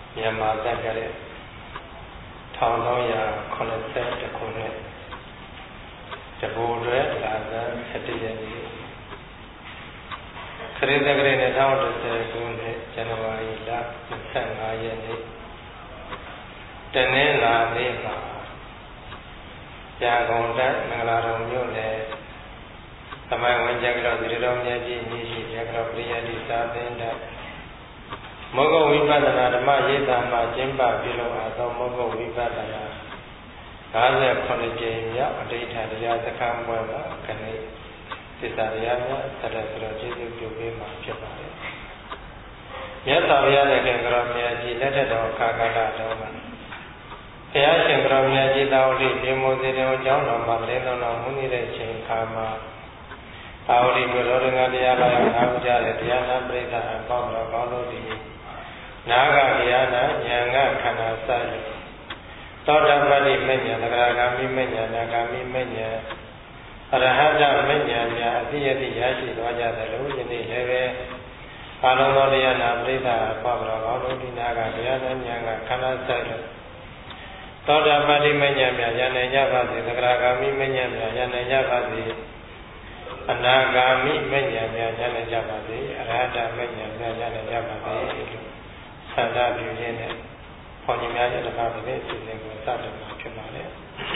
မြန်မာတက်ကလေး1380ခုနှစ်တဘူတွဲလာဇန်17ရက်နေ့ခရစ်တက္ကရာ2010ခုနှစ်ဇန်နဝါရီလ25ရက်နေ့တနင်္လာနေ့မှာကြာကုန်တမင်္ဂလာတော်မြို့နယ်သမိုင်းဝင်ကြကြောသီတော်မြတ်ကြီးညီရှိကြကြောပရိယတိသာသင်္ဍမောဂဝိပဿနာဓမ္မရေးတာမှာကျင့်ပပြုလုပ်အပ်သောမောဂဝိပဿနာ58ကြိမ်မြောက်အဋ္ဌတရားစခန်းပွဲမှာခဏိသစ္စာတရားများဆက်လက်ပြီးတော့ကျေးဇူးပြုပေးမှာဖြစ်ပါတယ်။မြတ်စွာဘုရားရဲ့ကံကြောင့်မြတ်ကြီးလက်ထက်တော်ခါကာလတော်မှာဘုရားရှင်ကရောမြတ်ကြီးသာဝတိပြေမိုးစေတော်ကျောင်းတော်မှာလင်းတော်မူနေတဲ့ချိန်ခါမှာသာဝတိမြို့တော်ငါတရားလာရောက်နားကြတဲ့တရားနာပရိသတ်အပေါင်းတော်ကောင်းတို့သည်နာဂတရားနာဉာဏ်ကခန္ဓာစရသောတာပတိမဉ္ဇဉ်သဂရဂ ामि မဉ္ဇဉ်နာဂ ामि မဉ္ဇဉ်အရဟတမဉ္ဇဉ်များအတိယတိရရှိသွားကြသလိုယနေ့လည်းပဲအာလုံးသောတရားနာပရိသတ်အပေါင်းတော်ကောင်းတို့ဒီနာဂတရားနာဉာဏ်ကခန္ဓာစရသောတာပတိမဉ္ဇဉ်များဉာဏ်နဲ့ကြပါစေသဂရဂ ामि မဉ္ဇဉ်များဉာဏ်နဲ့ကြပါစေအနာဂ ामि မဉ္ဇဉ်များဉာဏ်နဲ့ကြပါစေအရဟတမဉ္ဇဉ်များဉာဏ်နဲ့ကြပါစေလို့ဆန္ဒပြုရင်းနဲ့ဘုန်းကြီးများရဲ့ဓမ္မပဒေအစီအစဉ်ကိုစတင်မှာဖြစ်ပါလေ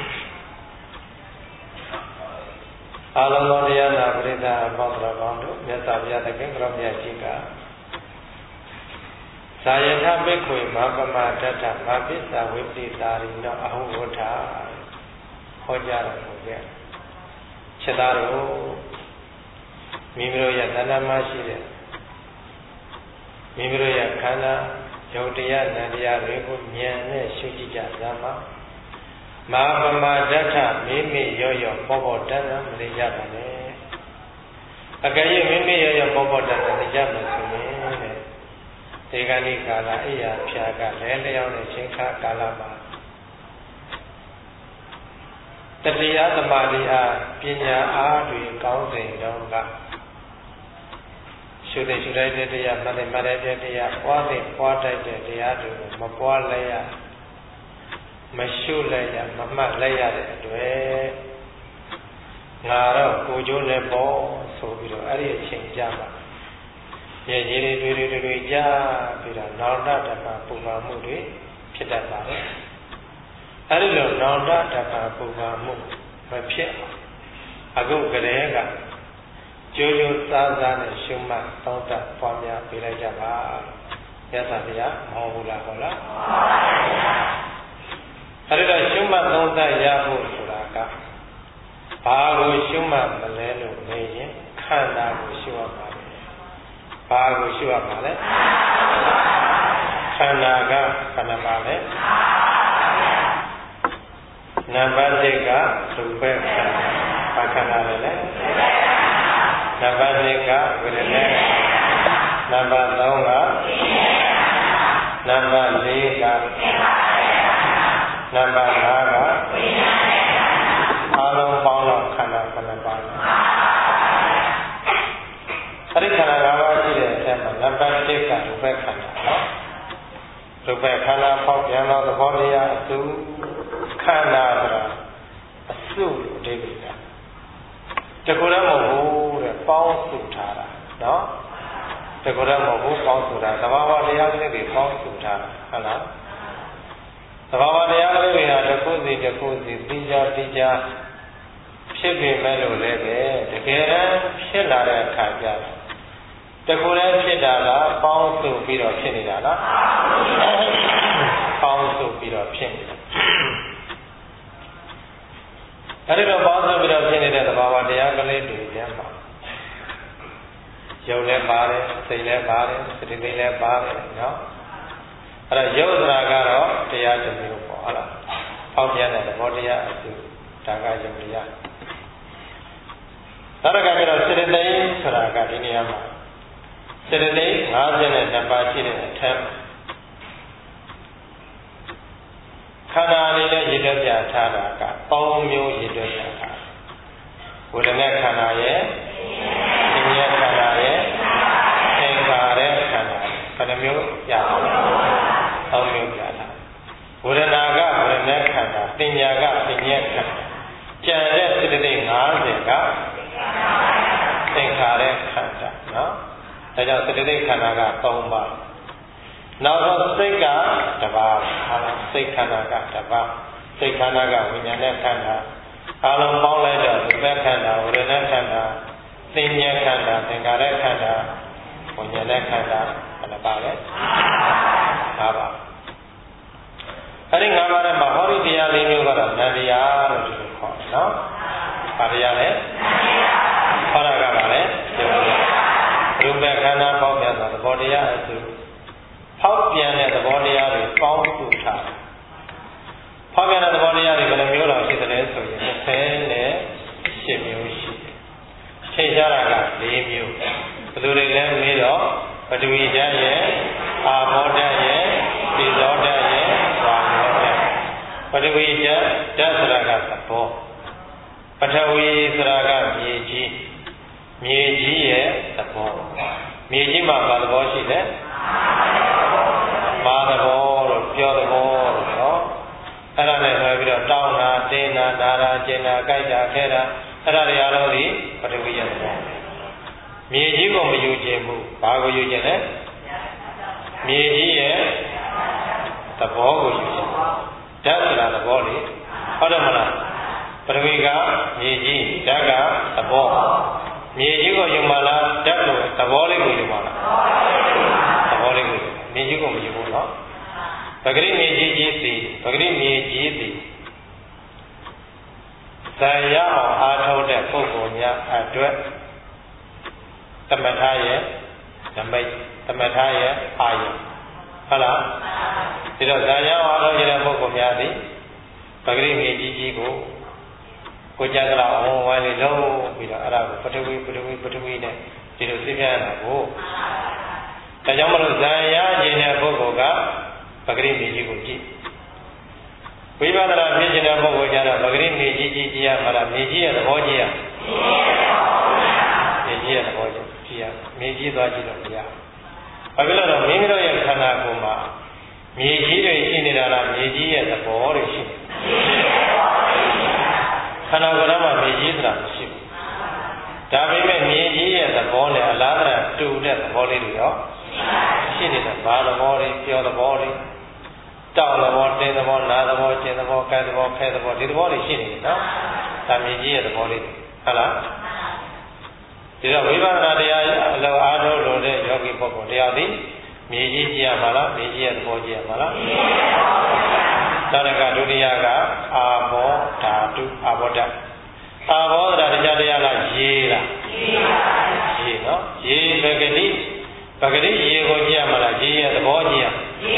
အာလုံးသောတရားနာပရိသတ်ပေါင်းတော်ကောင်းတို့မြတ်စွာဘုရားသခင်ကရောမြတ်ကြီးကဇာယထဘိက္ခွေမပမတ္တမပစ္စာဝိပိတာရိနောအဟုဝဋ္ဌဟောကြားတော်မူခဲ့ခြေသားတို့မိမိတို့ရဲ့တဏ္ဍာမရှိတဲ့မိမိတို့ရဲ့ခန္ဓာယုတ်တရားနံတရားတွေကိုဉာဏ်နဲ့ရှုကြည့်ကြသမှာမဟာပမဒဋ္ဌမိမိရောရောပေါ်ပေါ်တန်းတန်းမနေကြပါနဲ့အကယ်၍မိမိရောရောပေါ်ပေါ်တန်းတန်းနေကြမယ်ဆိုရင်တဲ့ဒီကနေ့ကာလအိယာဖြာကလဲလျောင်းတဲ့ချိန်ခါကာလမှာတတရားသမာဓိအားပညာအားတွေကောင်းစဉ်တော့ကရှုတဲ့ရှုလိုက်တဲ့တရားမှတ်တဲ့မှတ်တဲ့တရားပွားတဲ့ပွားတိုက်တဲ့တရားတွေကိုမပွားလိုက်ရမရှုလိုက်ရမမှတ်လိုက်ရတဲ့အတွက်ငါတော့ကိုကျိုးနဲ့ပေါ့ဆိုပြီးတော့အဲ့ဒီအချိန်ကြပါရေကြီးတွေကြားပြီးတော့နောင်တဓမ္မပုံမှန်မှုတွေဖြစ်တတ်ပါတယ်အဲ့ဒီလိုနောင်တဓမ္မပုံမှန်မှုမဖြစ်အခုကလေးကကျိုးကျိုးစားစားနဲ့ရှုမှတ်သောတာပွားများပြလိုက်ကြပါမြတ်စွာဘုရားမဟုတ်ဘူးလားဟုတ်လားမှန်ပါဗျာအဲ့ဒီတော့ရှုမှတ်သောတာရဖို့ဆိုတာကဘာကိုရှုမှတ်မလဲလို့မေးရင်ခန္ဓာကိုရှုရပါမယ်ဘာကိုရှုရမှာလဲခန္ဓာကခန္ဓာပါလဲနံပါတ်1ကရူပခန္ဓာဘာခန္ဓာလဲနံပါတ်2ကဝေဒနာနံပါတ်3ကနံပါတ်4ကနံပါတ်5ကအာလုံးပေါင်းတော့ခန္ဓာ9ပါးအဲ့ဒီခန္ဓာ5ပါးရှိတဲ့အထက်မှာနံပါတ်1ကရူပခန္ဓာနော်ရူပခန္ဓာပေါက်ပြန်တော့သဘောတရားအစုခန္ဓာဆိုတာအစုအဓိပ္ပာယ်တကူလည်းမဟုတ်ဘူးတဲ့ပေါင်းစုထားတာနော်တကူလည်းမဟုတ်ဘူးပေါင်းစုတာသဘာဝတရားကလေးတွေပေါင်းစုထားတာဟုတ်လားသဘာဝတရားကလေးတွေဟာတစ်ခုစီသိကြဖြစ်ပေမဲ့လို့လည်းပဲတကယ်တမ်းဖြစ်လာတဲ့အခါကျတော့တကူလည်းဖြစ်တာလားပေါင်းစုပြီးတော့ဖြစ်နေတာလားပေါင်းစုပြီးတော့ဖြစ်နေတာအဲ့ဒီတော့ပေါင်းစုပြီးတော့ဖြစ်နေတဲ့သဘာဝတရားကလေးတွေပြန်ပါရုပ်လည်းပါတယ်စိတ်လည်းပါတယ်သတိလည်းပါတယ်နော်အဲ့တော့ရုပ်ဆိုတာကတော့တရားတစ်မျိုးပေါ့ဟုတ်လားပေါက်ပြန်တဲ့သဘောတရားအစုဒါကရုပ်တရားနောက်တစ်ခါကျတော့စေတသိက်ဆိုတာကဒီနေရာမှာစေတသိက်52ပါးရှိတဲ့အထက်ခန္ဓာအနေနဲ့ရည်ရွယ်ပြထားတာက3မျိုးရည်ရွယ်ပြထားဝေဒနာခန္ဓာရဲ့သင်္ညာခန္ဓာရဲ့သင်္ခါရခန္ဓာဘယ်နှမျိုးရပါလဲ3 တင်ညာကတင်ညက်ခန္ဓာကြံတဲ့စိတ္တ50ကသင်္ခါရခန္ဓာနော်ဒါကြောင့်စိတ္တခန္ဓာက3ပါးနောက်တော့စိတ်က1ပါးစိတ်ခန္ဓာက1ပါးစိတ်ခန္ဓာကဝိညာဉ်နဲ့ခန္ဓာအလုံးပေါင်းလိုက်တော့ဒီဘက်ခန္ဓာဝေဒနာခန္ဓာသင်ညာခန္ဓာသင်္ခါရခန္ဓာဝိညာဉ်နဲ့ခန္ဓာဘယ်နှပါလဲ5ပါးအဲ့ဒီ5ပါးထဲမှာဟောဒီတရား၄မျိုးကတော့နန္တရားလို့ဒီလိုခေါ်တယ်နော်။ဘာတရားလဲ။ဟောတာကပါလေရူပခန္ဓာပေါက်ပြန်သောသဘောတရားအစုဖောက်ပြန်တဲ့သဘောတရားတွေပေါင်းစုထားတယ်။ဖောက်ပြန်တဲ့သဘောတရားတွေဘယ်လိုမျိုးလောက်ရှိသလဲဆိုရင်28မျိုးရှိတယ်။ချိန်ရှားတာက4မျိုး။ဘယ်လိုတွေလဲမေးတော့ပထဝီဓာတ်ရဲ့အာဘောဓာတ်ရဲ့သေဇောဓာတ်ရဲ့ဝါယောဓာတ်ပထဝီဓာတ်ဆိုတာကသဘောပထဝီဆိုတာကမြေကြီးရဲ့သဘောမြေကြီးမှာဘာသဘောရှိလဲမာသဘောလို့ပြောသဘောလို့နော်အဲ့ဒါနဲ့ဆိုပြီးတော့တောင်းတာတင်းတာနာတာကျင်တာကြိုက်တာခဲတာအဲ့ဒါတွေအားလုံးဒီပထဝီရဲ့သဘောမြေကြီးကိုမယူခြင်းဘူးဘာကိုယူခြင်းလဲမြေကြီးရဲ့သဘောကိုယူခြင်းဓာတ်ဆိုတာသဘောလေဟုတ်တယ်မလားပထဝီကမြေကြီးဓာတ်ကသဘောမြေကြီးကိုယူမှလားဓာတ်ကိုသဘောလေးကိုယူမှလားသဘောလေးကိုမြေကြီးကိုမယူဘူးနော်ပဂရိမြေကြီးသည်ပဂရိမြေကြီးသည်ဇာရအောင်အားထုတ်တဲ့ပုဂ္ဂိုလ်များအတွက်သမထရဲ့နမိတ်သမထရဲ့အာယုဟုတ်လားဒီတော့ဇာရအောင်အားထုတ်တဲ့ပုဂ္ဂိုလ်များသည်ပဂရိမြေကြီးကိုကြကြလောက်ဝိုင်းလေးလုံးပြီးတော့အဲ့ဒါကိုပထဝီနဲ့ဒီလိုသိပြရတာကိုဒါကြောင့်မလို့ဇာရခြင်းတဲ့ပုဂ္ဂိုလ်ကပဂရိမြေကြီးကိုကြည့်ဝိပဿနာဖြစ်ခြင်းတဲ့ပုဂ္ဂိုလ်ကျတော့ပဂရိမြေကြီးကြည့်ရမှာလားမြေကြီးရဲ့သဘောကြည့်ရမြေကြီးရဲ့သဘောကြည့်ရမြေကြီးသွားကြည့်တော့မရဘာဖြစ်လို့လဲမိမိတို့ရဲ့ခန္ဓာကိုယ်မှာမြေကြီးတွေရှိနေတာလားမြေကြီးရဲ့သဘောတွေရှိခန္ဓာကိုယ်ထဲမှာမြေကြီးဆိုတာမရှိဘူးဒါပေမဲ့မြေကြီးရဲ့သဘောနဲ့အလားတူတဲ့သဘောလေးတွေရောရှိနေတာဘာသဘောတွေပြောသဘောတွေတောက်သဘောတင်းသဘောနာသဘောကျင်သဘောကဲသဘောဖဲသဘောဒီသဘောတွေရှိနေတယ်နော်ဒါမြေကြီးရဲ့သဘောလေးတွေဟုတ်လားဒီတော့ဝိပဿနာတရားအလောအားထုတ်လို့တဲ့ယောဂီပုဂ္ဂိုလ်တရားသည်မြေကြီးကြည့်ရမှာလားမြေကြီးရဲ့သဘောကြည့်ရမှာလားသာရကဒုတိယကအာဘောဓာတုအာဘောဓာအာဘောဓာတရားတရားလားရေလားရေနော်ရေပဂတိရေကိုကြည့်ရမှာလားရေရဲ့သဘောကြည့်ရ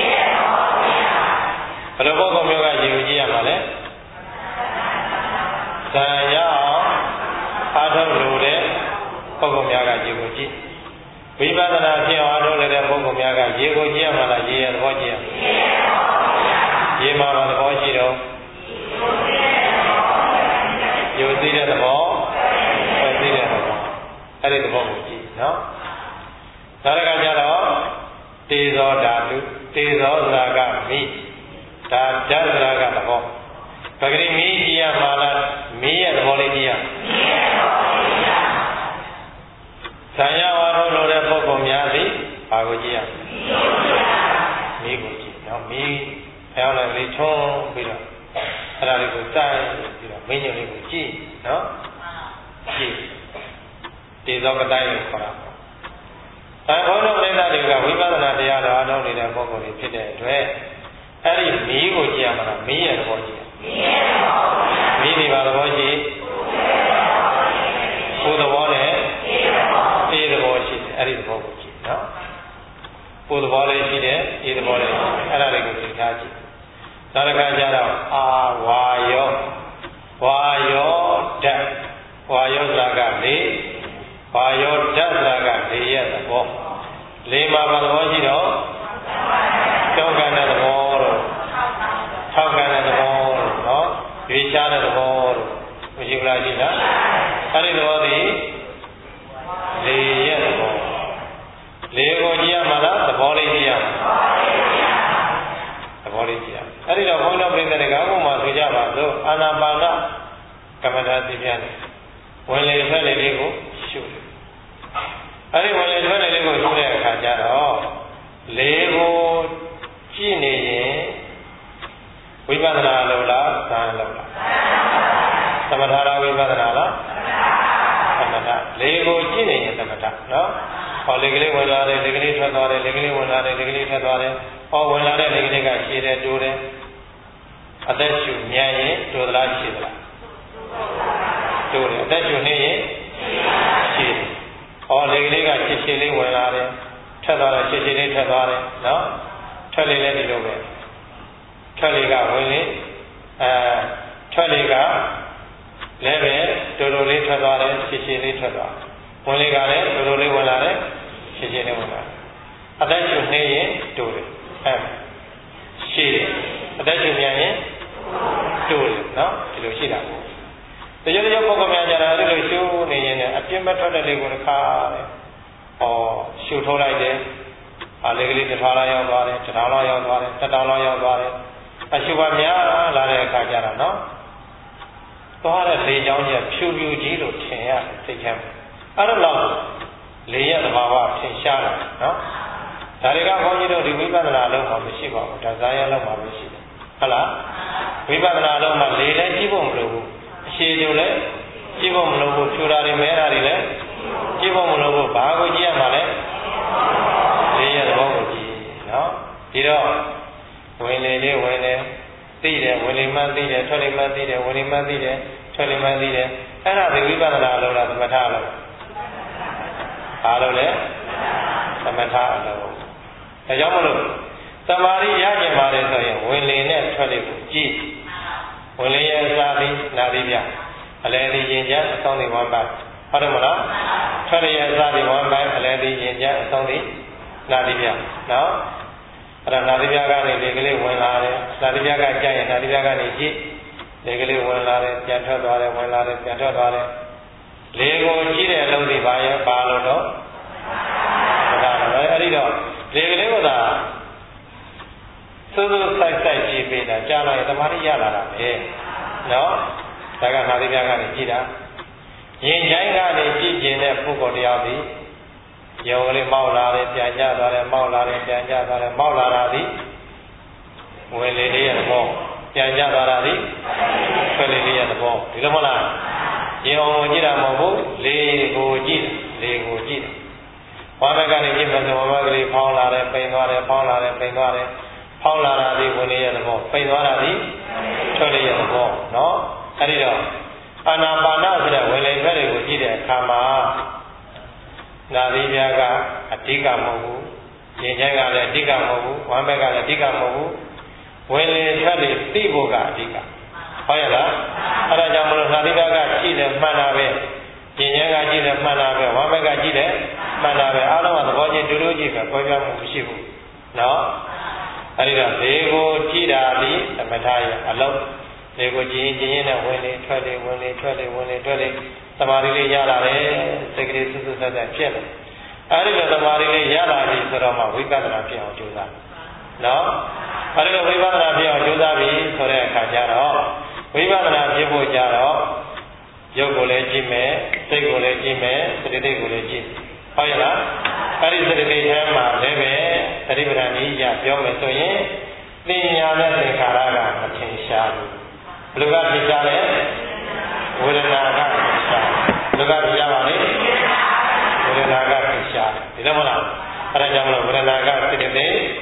ဘယ်လိုပုဂ္ဂိုလ်မျိုးကရေကိုကြည့်ရမှာလဲဇာရအောင်အားထုတ်လို့တဲ့ပုဂ္ဂိုလ်များကရေကိုကြည့်ဝိပဿနာဖြစ်အောင်အားထုတ်တဲ့ပုဂ္ဂိုလ်များကရေကိုကြည့်ရမှာလားရေရဲ့သဘောကြည့်ရရေမှာသဘောရှိတော့ယုံသိတဲ့သဘောသိတဲ့သဘောအဲ့ဒီသဘောကိုကြည့်နော်ဒါရကကြတော့တေဇောဓာတုတေဇောဆိုတာကမိဒါဓာတ်ဆိုတာကသဘောပဂရိမိကြည့်ရမှာလားမိရဲ့သဘောလေးကြည့်ရဇာယဝါရောလို့တဲ့ပုဂ္ဂိုလ်များသည်ဘာကိုကြည့်ရမိကိုကြည့်နော်မိဖျောင်းလိုက်လေးထုံးပြီးတော့အဲ့ဒါလေးကိုစိုက်ပြီးတော့မင်းညလေးကိုကြည့်နော်ကြည့်တေဇောကတိုင်းကိုခေါ်တာဒါဘုန်းတော်ပြိဿတွေကဝိပဿနာတရားတော်အားထုတ်နေတဲ့ပုဂ္ဂိုလ်တွေဖြစ်တဲ့အတွက်အဲ့ဒီမီးကိုကြည့်ရမှာလားမီးရဲ့သဘောကြည့်မီးဒီပါသဘောကြည့်ကိုယ်သဘောနဲ့အေးသဘောရှိတယ်အဲ့ဒီသဘောကိုကြည့်နော်ကိုယ်သဘောလေးရှိတယ်အေးသဘောလေးရှိတယ်အဲ့ဒါလေးကိုသိထားကြည့်သာရကကြတော့အာဝါယောဓာတ်ဝါယောဇာက၄ဝါယောဓာတ်ဇာက၄ရဲ့သဘော၄မှာဘာသဘောရှိတော့တောကံတဲ့သဘောတို့ထောက်ကံတဲ့သဘောတို့နော်ရွေးချတဲ့သဘောတို့မရှိဘူးလားရှိလားအဲ့ဒီသဘောဒီ၄ရဲ့သဘော၄ကိုကြည့်ရမှာလားသဘောလေးကြည့်ရမှာသဘောလေးကြည့်ရအဲ့ဒီတော့ဘုန်းတော်ပြိတ္တတွေကဘုမှာဆိုကြပါစို့အာနာပါနကမ္မထာသိပြန်တယ်ဝင်လေထွက်လေလေးကိုရှုတယ်အဲ့ဒီဝင်လေထွက်လေလေးကိုရှုတဲ့အခါကျတော့လေကိုကြည့်နေရင်ဝိပဿနာလို့လားသာလို့လားသမထလားဝိပဿနာလားသမထလေကိုကြည့်နေရင်သမထနော်ဟောလေကလေးဝင်လာတယ်လေကလေးထွက်သွားတယ်လေကလေးဝင်လာတယ်လေကလေးထွက်သွားတယ်ဟောဝင်လာတဲ့လေကလေးကရှည်တယ်တိုးတယ်အသက်ရှူမြန်ရင်တိုးသလားရှည်သလားတိုးတယ်အသက်ရှူနေရင်ရှည်တယ်ဟောလေကလေးကရှည်လေးဝင်လာတယ်ထွက်သွားတယ်ရှည်လေးထွက်သွားတယ်နော်ထွက်လေလည်းဒီလိုပဲထွက်လေကဝင်လေထွက်လေကလည်းပဲတိုးတိုးလေးထွက်သွားတယ်ရှည်လေးထွက်သွားဝင်လေကလည်းတိုးတိုးလေးဝင်လာတယ်ရှည်လေးဝင်လာအသက်ရှူနေရင်တိုးတယ်ရှည်တယ်အသက်ရှူမြန်ရင်တိုးတယ်နော်ဒီလိုရှိတာပေါ့တကယ်တော့ပုဂ္ဂိုလ်များကြတာအဲ့လိုရှုနေရင်အပြင်းမထွက်တဲ့လေးကိုတစ်ခါတယ်ရှုထိုးလိုက်တယ်လေကလေးတစ်ထွားလောက်ရောက်သွားတယ်တစ်ထောင်လောက်ရောက်သွားတယ်တစ်တောင်လောက်ရောက်သွားတယ်အရှုပါများလာတဲ့အခါကျတော့နော်သွားတဲ့လေချောင်းကြီးဖြူဖြူကြီးလို့ထင်ရတယ်သိချမ်းအဲ့လိုလောက်လေရဲ့သဘာဝထင်ရှားတယ်နော်ဒါတွေကဘုန်းကြီးတို့ဒီဝိပဿနာလုံးမှာမရှိပါဘူးဒါဇာယလုံးမှာမရှိတယ်ဟုတ်လားဝိပဿနာလုံးမှာလေလည်းကြည့်ဖို့မလိုဘူးအရှိတူလည်းကြည့်ဖို့မလိုဘူးဖြူတာတွေမဲတာတွေလည်းကြည့်ဖို့မလိုဘူးဘာကိုကြည့်ရမှာလဲလေရဲ့သဘောကိုကြည့်နော်ဒီတော့ဝင်လေလေးဝင်တယ်သိတယ်ဝင်လေမှန်းသိတယ်ထွက်လေမှန်းသိတယ်ဝင်လေမှန်းသိတယ်ထွက်လေမှန်းသိတယ်အဲ့ဒါဒီဝိပဿနာလုံးလားသမထလုံးဘာလို့လဲသမထအလုံးဒါကြောင့်မလို့သမာဓိရကျင်ပါတယ်ဆိုရင်ဝင်လေနဲ့ထွက်လေကိုကြည့်ဝင်လေရဲ့အစားပြီးနာသီပြအလယ်ဒီရင်ကျအဆုံးဒီဝမ်းပိုင်းဟုတ်တယ်မလားထွက်လေရဲ့အစားပြီးဝမ်းပိုင်းအလယ်ဒီရင်ကျအဆုံးဒီနာသီပြနော်အဲ့ဒါနာသီပြကနေလေကလေးဝင်လာတယ်နာသီပြကကြရင်နာသီပြကနေကြည့်လေကလေးဝင်လာတယ်ပြန်ထွက်သွားတယ်ဝင်လာတယ်ပြန်ထွက်သွားတယ်လေကိုကြည့်တဲ့အလုံးဒီပါရဲ့ပါလို့တော့ဒါပဲအဲ့ဒီတော့လေကလေးကသာစိုးစိုးဆိုင်ဆိုင်ကြည့်ပေးတာကြားလိုက်သမာဓိရလာတာပဲနော်ဒါကနာသီပြကနေကြည့်တာရင်ချိုင်းကနေကြည့်ကျင်တဲ့ပုဂ္ဂိုလ်တရားသည်ရုံကလေးမောက်လာတယ်ပြန်ကျသွားတယ်မောက်လာတယ်ပြန်ကျသွားတယ်မောက်လာတာသည်ဝင်လေလေးရဲ့သဘောပြန်ကျသွားတာသည်ထွက်လေလေးရဲ့သဘောဒီလိုမဟုတ်လားရင်အောင်ကြည့်တာမဟုတ်ဘူးလေကိုကြည့်လေကိုကြည့်ဝါမကနေကြည့်မယ်ဆိုဝါမကလေးဖောင်းလာတယ်ပိန်သွားတယ်ဖောင်းလာတယ်ပိန်သွားတယ်ဖောင်းလာတာသည်ဝင်လေရဲ့သဘောပိန်သွားတာသည်ထွက်လေရဲ့သဘောနော်အဲ့ဒီတော့အာနာပါနဆိုတဲ့ဝင်လေထွက်လေကိုကြည့်တဲ့အခါမှာနာသီပြားကအဓိကမဟုတ်ဘူး။ရင်ချိုင်းကလည်းအဓိကမဟုတ်ဘူး။ဝမ်းဘက်ကလည်းအဓိကမဟုတ်ဘူး။ဝင်လေထွက်လေသိဖို့ကအဓိက။ဟုတ်ရဲ့လား။အဲဒါကြောင့်မလို့နာသီပြားကကြည့်တယ်မှန်တာပဲ။ရင်ချိုင်းကကြည့်တယ်မှန်တာပဲ။ဝမ်းဘက်ကကြည့်တယ်မှန်တာပဲ။အားလုံးကသဘောချင်းတူတူကြည့်ပဲပြောပြမှုမရှိဘူး။နော်။အဲဒီတော့ဒီကိုကြည့်တာဒီသမထရဲ့အလုံးဒီကိုကြည့်ရင်နဲ့ဝင်လေထွက်လေဝင်လေထွက်လေဝင်လေထွက်လေသမာဓိလေးရလာတယ်စိတ်ကလေးစွတ်စွတ်ဆက်ဆက်ဖြစ်တယ်အဲဒီလိုသမာဓိလေးရလာပြီဆိုတော့မှဝိပဿနာဖြစ်အောင်ကြိုးစားနော်အဲဒီလိုဝိပဿနာဖြစ်အောင်ကြိုးစားပြီဆိုတဲ့အခါကျတော့ဝိပဿနာဖြစ်ဖို့ကြတော့ရုပ်ကိုလည်းကြည့်မယ်စိတ်ကိုလည်းကြည့်မယ်စတိတ်ကိုလည်းကြည့်ဟုတ်ရဲ့လားအဲဒီစတိတ်ထဲမှာလည်းပဲသတိပဋ္ဌာန်ကြီးရပြောမယ်ဆိုရင်သင်ညာနဲ့သင်္ခါရကမထင်ရှားဘူးဘယ်လိုကထင်ရှားလဲဝေဒနာကထင်ရှားဘယ်လိုကထင်ရှားပါလဲဝေဒနာကထင်ရှားဒီလိုမလားအဲဒါကြောင့်မလို့ဝေဒနာကစိတ်တည်း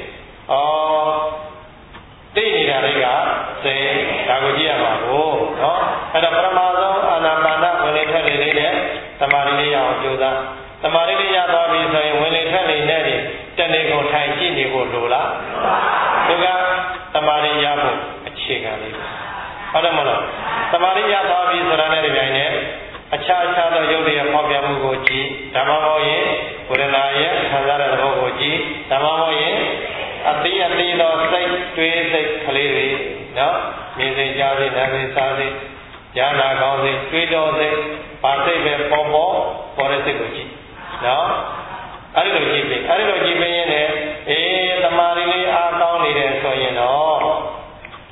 သိနေတာတွေကစိတ်ဒါကိုကြည့်ရမှာကိုနော်အဲ့တော့ပရမဆုံးအာနာပါနဝင်လေထွက်လေလေးနဲ့သမာဓိလေးရအောင်ကြိုးစားသမာဓိလေးရသွားပြီဆိုရင်ဝင်လေထွက်လေနဲ့တဏှိကိုထိုင်ကြည့်နေဖို့လိုလားဒီကသမာဓိရဖို့အခြေခံလေးဟုတ်တယ်မလားသမာဓိရသွားပြီဆိုတာနဲ့ဒီပိုင်းနဲ့အခြားအခြားသောယုတ်တရားဖောက်ပြန်မှုကိုကြည့်ဓမ္မမောရင်ဝေဒနာရဲ့ခံစားတဲ့သဘောကိုကြည့်ဓမ္မမောရင်အတိအတိသောစိတ်တွေးစိတ်ကလေးတွေနော်မြင်စိတ်ကြားစိတ်နားစိတ်စားစိတ်ဉာဏ်နာကောင်းစိတ်တွေးတော်စိတ်ပါစိတ်ပဲပေါ်တဲ့စိတ်ကိုကြည့်နော်အဲ့ဒီလိုကြည့်ပြီးရင်လည်းသမာဓိလေးအားကောင်းနေတယ်ဆိုရင်တော့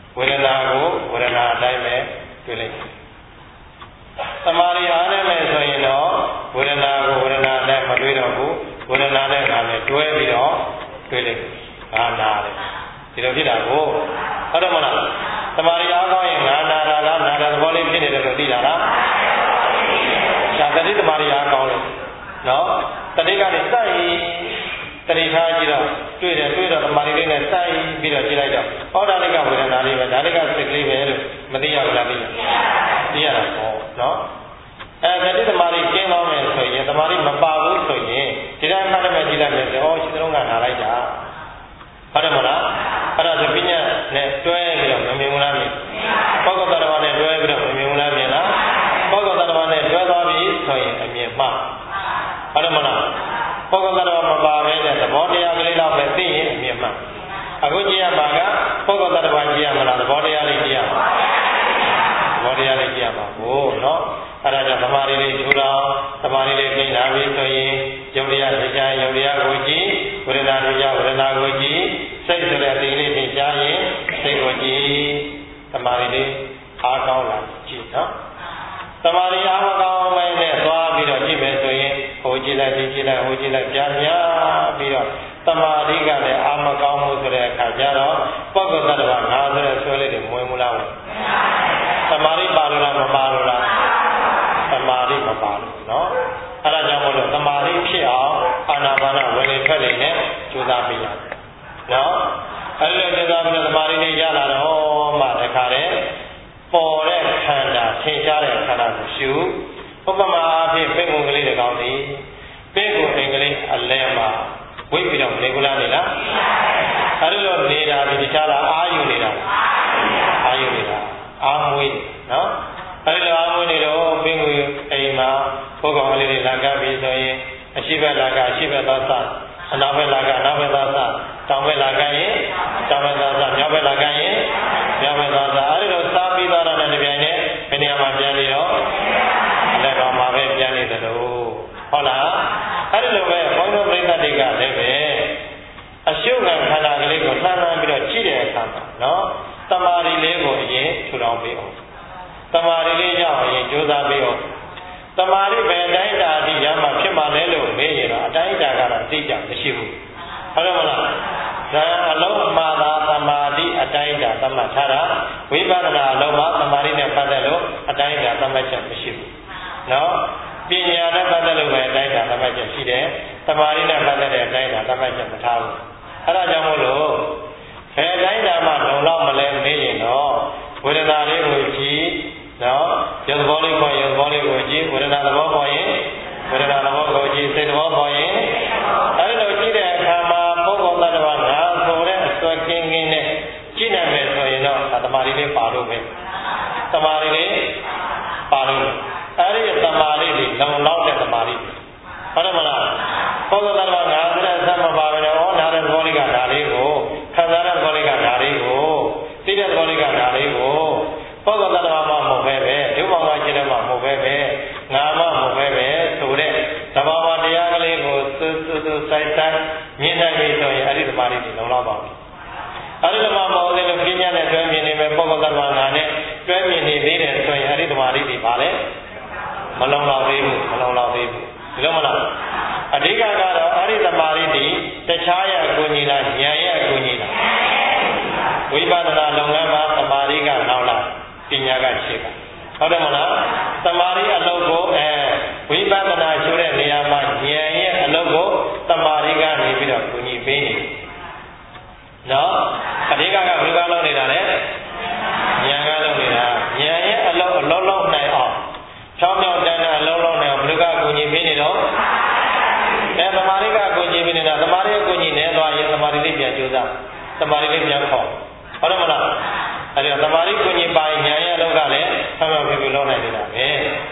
တွေ့လိုက်သမာဓိအားနဲ့မဲ့ဆိုရင်တော့ဝေဒနာကိုဝေဒနာနဲ့မတွေ့တော့ဘူးဝေဒနာနဲ့ငါနဲ့တွဲပြီးတော့တွေ့လိုက်ငါနာတယ်ဒီလိုဖြစ်တာကိုဟုတ်တယ်မလားသမာဓိအားကောင်းရင်ငါနာတာလားနာတဲ့သဘောလေးဖြစ်နေတယ်လို့သိတာလားဒါတတိသမာဓိအားကောင်းလို့နော်တတိကနေစိုက်တတိထားကြည့်တော့တွေ့တယ်တွေ့တော့သမာဓိလေးနဲ့စိုက်ပြီးတော့ကြည့်လိုက်တော့ဩဒါလိကဝေဒနာလေးပဲဒါလိကစိတ်ကလေးပဲလို့မသိရဘူးလားသိရတာပေါ့နော်တတိသမာဓိကျင်းသွားမယ်ဆိုရင်သမာဓိမပါဘူးဆိုရင်ဒီတိုင်းမှတ်တယ်ကြည့်လိုက်မယ်ဆိုဩရှိသလုံးကနာလိုက်တာဟုတ်တယ်မလားအဲ့ဒါဆိုပညာနဲ့တွဲပြီးတော့မမြင်ဘူးလားမြင်ပုဂ္ဂိုလ်သတ္တဝါနဲ့တွဲပြီးတော့မမြင်ဘူးလားမြင်လားပုဂ္ဂိုလ်သတ္တဝါနဲ့တွဲသွားပြီဆိုရင်အမြင်မှဟုတ်တယ်မလားပုဂ္ဂိုလ်သတ္တဝါမပါဘဲနဲ့သဘောတရားကလေးတော့ပဲသိရင်အမြင်မှအခုကြည့်ရမှာကပုဂ္ဂိုလ်သတ္တဝါကြည့်ရမှာလားသဘောတရားလေးကြည့်ရမှာသဘောတရားလေးကြည့်ရမှာကိုနော်အဲ့ဒါကြောင့်သမာဓိလေးထူတော်သမာဓိလေးကျင့်လာပြီဆိုရင်ယုတ်တရားသိချာယုတ်တရားကိုကြည့်ဝေဒနာသိချာဝေဒနာကိုကြည့်စိတ်ဆိုတဲ့အသိလေးသိချာရင်စိတ်ကိုကြည့်သမာဓိလေးအားကောင်းလာကြည့်နော်သမာဓိအားမကောင်းပဲနဲ့သွားပြီးတော့ကြည့်မယ်ဆိုရင်ဟိုကြည့်လိုက်ဒီကြည့်လိုက်ဟိုကြည့်လိုက်ပြန်ပြီးတော့သမာဓိကလည်းအားမကောင်းမှုဆိုတဲ့အခါကျတော့ပုဂ္ဂိုလ်သတ္တဝါငါဆိုတဲ့ဆွဲလေးတွေမဝင်ဘူးလားသမာဓိပါလို့လားမပါလို့လားသမာဓိမပါလို့နော်အဲ့ဒါကြောင့်မို့လို့သမာဓိဖြစ်အောင်အာနာပါနဝင်လေထွက်လေနဲ့ကြိုးစားပြရနော်အဲ့လိုကြိုးစားပြီးတော့သမာဓိနဲ့ရလာတော့မှတခါတည်းပေါ်တဲ့ခန္ဓာထင်ရှားတဲ့ခန္ဓာကိုရှုဥပမာအဖြစ်ပိတ်ကုန်ကလေးတွေကောင်းသည်ပိတ်ကုန်အင်္ဂလိပ်အလဲမှာဝိပ္ပိတော့နေကူလားနေလားအဲ့လိုနေတာဒီတခြားလားအာယူနေတာအာယူနေတာအာမွေးနော်အဲ့လိုအာမွေးနေတော့ပိတ်ကုန်အိမ်မှာဘုကောင်ကလေးတွေလာကပ်ပြီးဆိုရင်အရှိဘက်လာကအရှိဘက်သောသအနောက်ဘက်လာကအနောက်ဘက်သောသတောင်ဘက်လာကရင်တောင်ဘက်သောသမြောက်ဘက်လာကရင်မြောက်ဘက်သောသအဲ့လိုစားပြီးသွားတဲ့ကြိုင်နဲ့ဘယ်နေရာမှာပြန်နေတော့လက်တော်မှာပဲပြန်နေတယ်လို့ဟုတ်လားအဲ့လိုပဲဘုန်းတော်ပြိဿတွေကလည်းပဲအရှုခံခန္ဓာကလေးကိုလှမ်းလှမ်းပြီးတော့ကြည့်တဲ့အခါမှာနော်တမာရီလေးကိုအရင်ထူထောင်ပေးအောင်တမာရီလေးရအောင်အရင်ကြိုးစားပေးအောင်တမာရီပဲအတိုင်းတာအထိရမှဖြစ်မှလဲလို့မေးရင်တော့အတိုင်းတာကတော့သိကြမရှိဘူးဟုတ်တယ်မလားဒါအလုံးမှားတာတမာရီအတိုင်းတာသတ်မှတ်ထားတာဝိပဿနာအလုံးမှာတမာရီနဲ့ပတ်သက်လို့အတိုင်းတာသတ်မှတ်ချက်မရှိဘူးနော်ပညာနဲ့ပတ်သက်လို့ပဲအတိုင်းတာသတ်မှတ်ချက်ရှိတယ်တမာရီနဲ့ပတ်သက်တဲ့အတိုင်းတာသတ်မှတ်ချက်မထားဘူးအဲ့ဒါကြောင့်မို့လို့ဘယ်တိုင်းတာမှလုံလောက်မလဲမေးရင်တော့ဝေဒနာလေးကိုကြည့်နော်ရုပ်သဘောလေးပေါ်ရုပ်သဘောလေးကိုကြည့်ဝေဒနာသဘောပေါ်ရင်ဝေဒနာသဘောကိုကြည့်စိတ်သဘောပေါ်ရင်အဲ့လိုကြည့်တဲ့အခါမှာပုဂ္ဂိုလ်သတ္တဝါငါဆိုတဲ့အစွဲကင်းကင်းနဲ့ကြည့်နိုင်မယ်ဆိုရင်တော့သမာဓိလေးပါလို့ပဲသမာဓိလေးပါလို့အဲ့ဒီသမာဓိလေးလုံလောက်တဲ့သမာဓိဟုတ်တယ်မလားပုဂ္ဂိုလ်သတ္တဝါငါဆိုတဲ့အစမပါပဲနဲ့ဩနာတဲ့သဘောလေးကဒါလေးကိုခံစားတဲ့သဘောလေးကဒါလေးကိုသိတဲ့သဘောလေးကဒါလေးကိုပုဂ္ဂိုလ်သတ္တဝါမှမဟုတ်ပဲဒုက္ခမှကျတဲ့မှမဟုတ်ပဲငါမှမဟုတ်ပဲဆိုတဲ့သဘာဝတရားကလေးကိုစူးစိုက်မြင်နိုင်ပြီဆိုရင်အဲ့ဒီသမာဓိကိုလုံလောက်ပါပြီအဲ့ဒီသမာဓိမဟုတ်သေးလို့ပညာနဲ့တွဲမြင်နေမယ်ပုဂ္ဂိုလ်သတ္တဝါငါနဲ့တွဲမြင်နေသေးတယ်ဆိုရင်အဲ့ဒီသမာဓိတွေပါလေမလုံလောက်သေးဘူးဒီလိုမလားအဓိကကတော့အဲ့ဒီသမာဓိတွေတခြားရဲ့အကူအညီလားဉာဏ်ရဲ့အကူအညီလားဝိပဿနာလုပ်ငန်းမှာသမာဓိကနောက်လာပညာကရှေ့ကဟုတ်တယ်မလားသမာဓိအလုပ်ကိုဝိပဿနာရှုတဲ့နေရာမှာဉာဏ်ရဲ့အလုပ်ကိုသမာဓိကနေပြီးတော့ကူညီပေးနေနော်အဓိကကဘယ်လိုလုပ်နေတာလဲဉာဏ်ကလုပ်နေတာဉာဏ်ရဲ့အလုပ်လုပ်နိုင်အောင်ချောင်းမြောင်းတန်းအလုပ်လုပ်နိုင်အောင်ဘယ်လိုကကူညီပေးနေတော့သမာဓိကကူညီပေးနေတာသမာဓိကိုကူညီနေသွားရင်သမာဓိလေးပြန်ကြိုးစားသမာဓိလေးပြန်ခေါ်ဟုတ်တယ်မလားအဲ့ဒီသမာဓိကိုညီပါဉာဏ်ရဲ့အလုပ်ကလည်းဆံမပြေပြေလုပ်နိုင်နေတာပဲ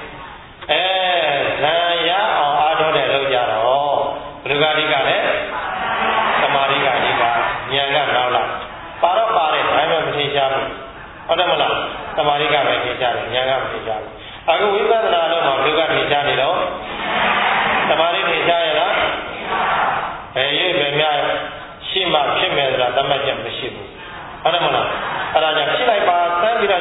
ဇံရအောင်အားထုတ်တဲ့လုပ်ကြတော့ဘယ်လိုကအဓိကလဲသမာဓိကအဓိကဉာဏ်ကနောက်လာပါတော့ပါတယ်ဘာမှမထင်ရှားဘူးဟုတ်တယ်မလားသမာဓိကပဲထင်ရှားတယ်ဉာဏ်ကမထင်ရှားဘူးအခုဝိပဿနာလုပ်မှာဘယ်လိုကထင်ရှားနေတော့သမာဓိထင်ရှားရလားရွေ့ပဲများရှိမှဖြစ်မယ်ဆိုတာသတ်မှတ်ချက်မရှိဘူးဟုတ်တယ်မလားအဲ့ဒါကြောင့်ဖြစ်လိုက်ပါစမ်းပြီးတော့ကြည့်လိုက်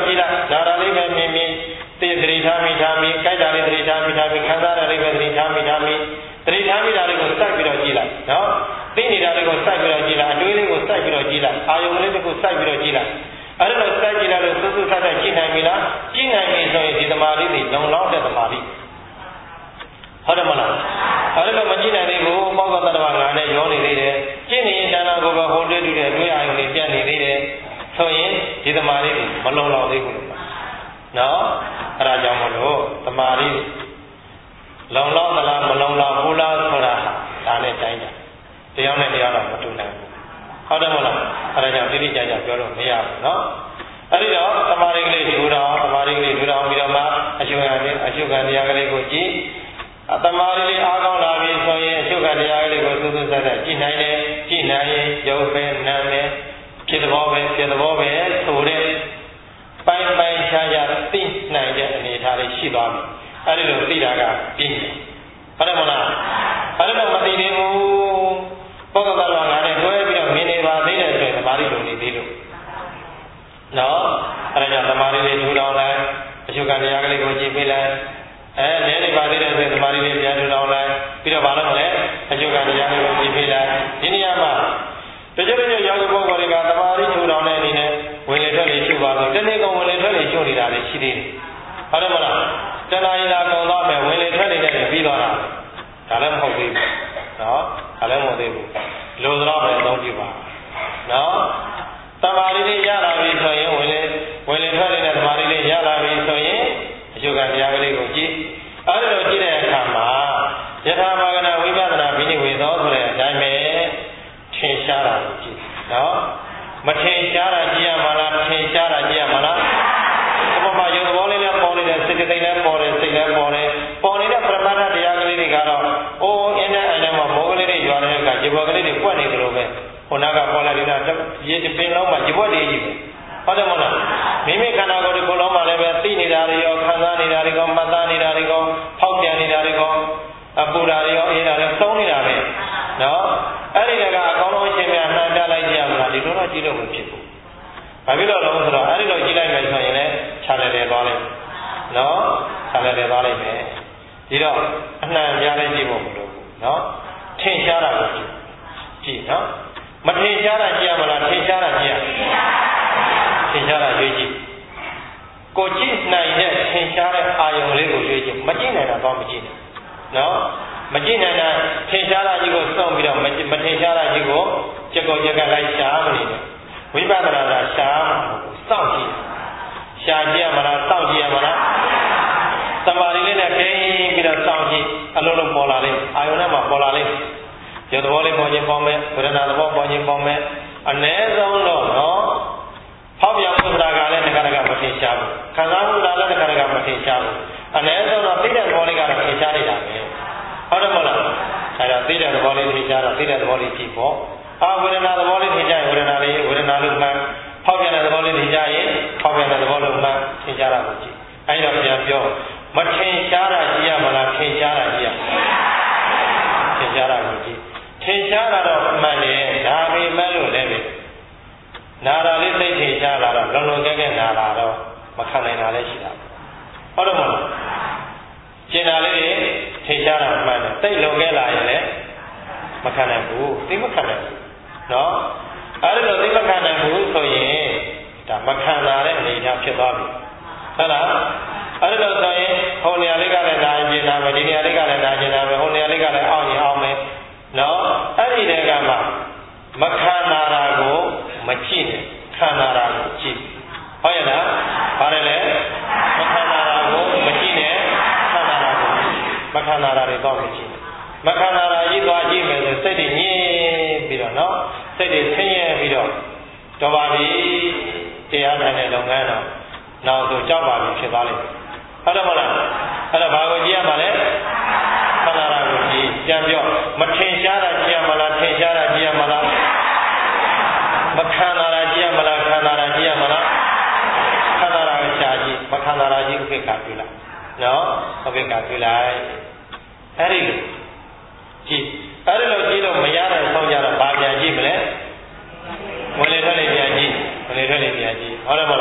နာရာလေးပဲမြင်မြင်သိသတိထားမိကြိုက်တာလေးသတိထားမိကြခံစားတာလေးပဲသတိထားမိကြသတိထားမိတာလေးကိုစိုက်ပြီးတော့ကြည့်လိုက်နော်သိနေတာလေးကိုစိုက်ပြီးတော့ကြည့်လိုက်အတွေးလေးကိုစိုက်ပြီးတော့ကြည့်လိုက်အာယုံလေးတစ်ခုစိုက်ပြီးတော့ကြည့်လိုက်အဲ့ဒါစိုက်ကြည့်လိုက်လို့စွတ်စွတ်ထထကြည့်နိုင်ပြီလားကြည့်နိုင်ပြီဆိုရင်ဒီသမာဓိတွေလုံလောက်တဲ့သမာဓိဟုတ်တယ်မလားအဲ့ဒါမကြည့်နိုင်သေးဘူးမောက္ခတ္တဝါငါနဲ့ရောနေသေးတယ်ကြည့်နေရင်တဏှာကိုပဲဟိုတွေ့တူတဲ့အတွေးအာယုံတွေပြတ်နေသေးတယ်ဆိုရင်ဒီသမာဓိတွေမလုံလောက်သေးဘူးလို့နော်အဲ့ဒါကြောင့်မလို့သမာဓိလုံလောက်သလားမလုံလောက်ဘူးလားဆိုတာဒါနဲ့တိုင်းတာတရားနဲ့တရားတော့မတူနိုင်ဘူးဟုတ်တယ်မလားအဲ့ဒါကြောင့်တိတိကျကျပြောလို့မရဘူးနော်အဲ့ဒီတော့သမာဓိကလေးထူထောင်ပြီးတော့မှအရှုခံတရားကလေးကိုကြည့်သမာဓိလေးအားကောင်းလာပြီဆိုရင်အရှုခံတရားကလေးကိုစွတ်စွတ်ဆက်ကြည့်နိုင်တယ်ကြည့်နိုင်ရင်ရုပ်ပဲနာမ်ပဲဖြစ်သဘောပဲဆိုတဲ့ပိုင်းခြားသိနိုင်တဲ့အနေအထားလေးရှိသွားပြီအဲ့ဒီလိုသိတာကပြင်းတယ်ဟုတ်တယ်မလားအဲ့ဒါတော့မသိသေးဘူးပုဂ္ဂိုလ်ကတော့ငါနဲ့တွဲပြီးတော့မြင်နေပါသေးတယ်ဆိုရင်သမာဓိလိုနေသေးလို့နော်အဲ့ဒါကြောင့်သမာဓိလေးထူထောင်လိုက်အရှုခံတရားကလေးကိုကြည့်ပေးလိုက်လဲနေပါသေးတယ်ဆိုရင်သမာဓိလေးပြန်ထူထောင်လိုက်ပြီးတော့ဘာလို့မလဲအရှုခံတရားလေးကိုကြည့်ပေးလိုက်ဒီနေရာမှာတချို့ယောဂီပုဂ္ဂိုလ်တွေကသမာဓိထူထောင်တဲ့အနေနဲ့ဝင်လေထွက်လေရှုပါလို့တနေ့ကုန်ဝင်လေထွက်လေရှုနေတာလည်းရှိသေးတယ်ဟုတ်တယ်မလားတဏှာရည်လာကုန်သွားမယ်ဝင်လေထွက်လေနဲ့ပြီးသွားတာဒါလည်းမဟုတ်သေးဘူးနော်ဒါလည်းမဟုတ်သေးဘူးလိုသလောက်ပဲအသုံးပြုပါနော်သမာဓိလေးရလာပြီဆိုရင်ဝင်လေထွက်လေနဲ့သမာဓိလေးရလာပြီဆိုရင်အရှုခံတရားကလေးကိုကြည့်အဲ့ဒါလိုကြည့်တဲ့အခါမှာယထာဘာဂနာဝိပဿနာဘိနိဝေသောဆိုတဲ့အတိုင်းပဲထင်ရှားတာကိုကြည့်နော်မထင်ရှားတာကြည့်ရမှာလားထင်ရှားတာကြည့်ရမှာလားဥပမာယုံသဘောလေးနဲ့ပေါ်နေတဲ့စိတ်သိလည်းပေါ်တယ်စိတ်လည်းပေါ်တယ်ပေါ်နေတဲ့ပရမတ္ထတရားကလေးတွေကတော့အိုးအင်းနဲ့အင်းနဲ့မှာမိုးကလေးတွေရွာတဲ့အခါဇေဘကလေးတွေပွက်နေတယ်လို့ပဲခုနကပေါ်လာတဲ့ရေပင်လုံးမှာဇေဘတွေကြီးပဲဟုတ်တယ်မဟုတ်လားမိမိခန္ဓာကိုယ်ဒီကိုယ်လုံးမှာလည်းပဲသိနေတာတွေရောခံစားနေတာတွေရောမှတ်သားနေတာတွေရောဖောက်ပြန်နေတာတွေရောအပူတာတွေရောအေးတာတွေသုံးနေတာပဲနော်အဲ့ဒီကအကောင်းဆုံးအရှင်များနှံပြလိုက်ကြရမလားဒီလိုတော့ကြည့်လို့မဖြစ်ဘူးဘာဖြစ်လို့လဲဆိုတော့အဲ့ဒီလိုကြည့်လိုက်မယ်ဆိုရင်လည်းခြားတယ်သွားလိုက်နော်ခြားတယ်သွားလိုက်မယ်ဒီတော့အနှံပြလိုက်ကြည့်ဖို့မလိုဘူးနော်ထင်ရှားတာကိုကြည့်နော်မထင်ရှားတာကြည့်ရမလားထင်ရှားတာကြည့်ရထင်ရှားတာရွေးကြည့်ကိုကြည့်နိုင်တဲ့ထင်ရှားတဲ့အာယုံလေးကိုရွေးကြည့်မကြည့်နိုင်တာတော့မကြည့်နဲ့နော်မကြည့်နိုင်တာထင်ရှားတာကြီးကိုစောင့်ပြီးတော့မထင်ရှားတာကြီးကိုကြက်ကလိုက်ရှားမနေနဲ့ဝိပဿနာကရှားစောင့်ကြည့်ရှားကြည့်ရမလားစောင့်ကြည့်ရမလားသမာဓိလေးနဲ့ခင်းပြီးတော့စောင့်ကြည့်အလုံးလုံးပေါ်လာလိမ့်အာယုံထဲမှာပေါ်လာလိမ့်ရုပ်သဘောလေးပေါ်ခြင်းပေါ်မယ်ဝေဒနာသဘောပေါ်ခြင်းပေါ်မယ်အ ਨੇ ဆုံးတော့နော်ဖောက်ပြန်မှုဆိုတာကလည်းတခါတခါမထင်ရှားဘူးခံစားမှုကလည်းတခါတခါမထင်ရှားဘူးအ ਨੇ ဆုံးတော့သိတဲ့သဘောလေးကတော့ထင်ရှားနေတာပဲဟုတ်တယ်မဟုတ်လားအဲ့ဒါသိတဲ့သဘောလေးထင်ရှားတော့သိတဲ့သဘောလေးကြည့်ပေါ့ဝေဒနာသဘောလေးထင်ရှားရင်ဝေဒနာလေးဝေဒနာလို့မှဖောက်ပြန်တဲ့သဘောလေးထင်ရှားရင်ဖောက်ပြန်တဲ့သဘောလို့မှထင်ရှားတာကိုကြည့်အဲ့တော့ပြန်ပြောမထင်ရှားတာကြည့်ရမလားထင်ရှားတာကြည့်ရထင်ရှားတာကိုကြည့်ထင်ရှားတာတော့မှန်တယ်ဒါပေမဲ့လို့လည်းနာတာလေးသိထင်ရှားလာတော့လုံလုံကဲကဲနာလာတော့မခံနိုင်တာလည်းရှိတာဟုတ်တယ်မဟုတ်လားကျင်တာလေးတွေထင်ရှားတာမှန်တယ်သိလုံကဲလာရင်လည်းမခံနိုင်ဘူးသိမခံနိုင်ဘူးနော်အဲ့ဒါလို့သိမခံနိုင်ဘူးဆိုရင်ဒါမခံလာတဲ့အနေအထားဖြစ်သွားပြီဟုတ်လားအဲ့ဒါလို့ဆိုရင်ဟိုနေရာလေးကလည်းနာကျင်တာပဲဒီနေရာလေးကလည်းနာကျင်တာပဲဟိုနေရာလေးကလည်းအောင့်ရင်အောင့်မယ်နော်အဲ့ဒီတည်းကမှမခံနာတာကိုမကြည့်နဲ့ခံနာတာကိုကြည့်ဟုတ်ရဲ့လားဘာလဲလဲမခံနာတာကိုမကြည့်နဲ့ခံနာတာကိုမခံနာတာတွေတော့မကြည့်မခံနာတာကြီးသွားကြည့်မယ်ဆိုစိတ်တွေညင်းပြီးတော့နော်စိတ်တွေဆင်းရဲပြီးတော့ပါပြီတရားထိုင်တဲ့လုပ်ငန်းတော့နောက်ဆိုကြောက်ပါပြီဖြစ်သွားလိမ့်မယ်ဟုတ်တယ်မဟုတ်လားအဲ့ဒါဘာကိုကြည့်ရမှာလဲခန္ဓာရာကိုကြည့်ပြန်ပြောမထင်ရှားတာကြည့်ရမလားထင်ရှားတာကြည့်ရမလားမခံနာတာကြည့်ရမလားခံနာတာကြည့်ရမလားခန္ဓာရာကိုရှားကြည့်မခံနာတာကြည့်ဥပိ္ပခာပြုလိုက်နော်ဥပိ္ပခာပြုလိုက်အဲ့ဒီလိုကြည့်အဲ့ဒီလိုကြည့်လို့မရတဲ့ဆုံးကြတော့ဘာပြန်ကြည့်မလဲဝင်လေထွက်လေပြန်ကြည့်ဝင်လေထွက်လေပြန်ကြည့်ဟုတ်တယ်မဟုတ်လား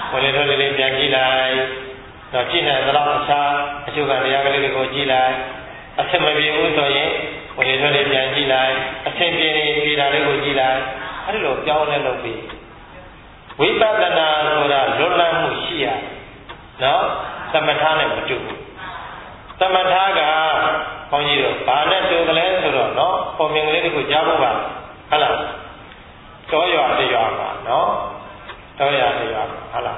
ဝင်လေထွက်လေပြန်ကြည့်လိုက်တော့ကြည့်နေသလားအခြားအကျိုးကတရားကလေးတွေကိုကြည့်လိုက်အဆင်မပြေဘူးဆိုရင်ဝင်လေထွက်လေပြန်ကြည့်လိုက်အဆင်ပြေနေပြေတာလေးကိုကြည့်လိုက်အဲ့လိုပြောင်းလဲလုပ်ပြီးဝိပဿနာဆိုတာလွတ်လပ်မှုရှိရနော်သမထနဲ့မတူဘူးသမထကဘုန်းကြီးတို့ဘာနဲ့တူတယ်လဲဆိုတော့နော်ပုံမြင်ကလေးတွေကိုကြားဖို့ပါဟုတ်လားတောရွာတရွာပါနော်တောရွာတရွာဟုတ်လား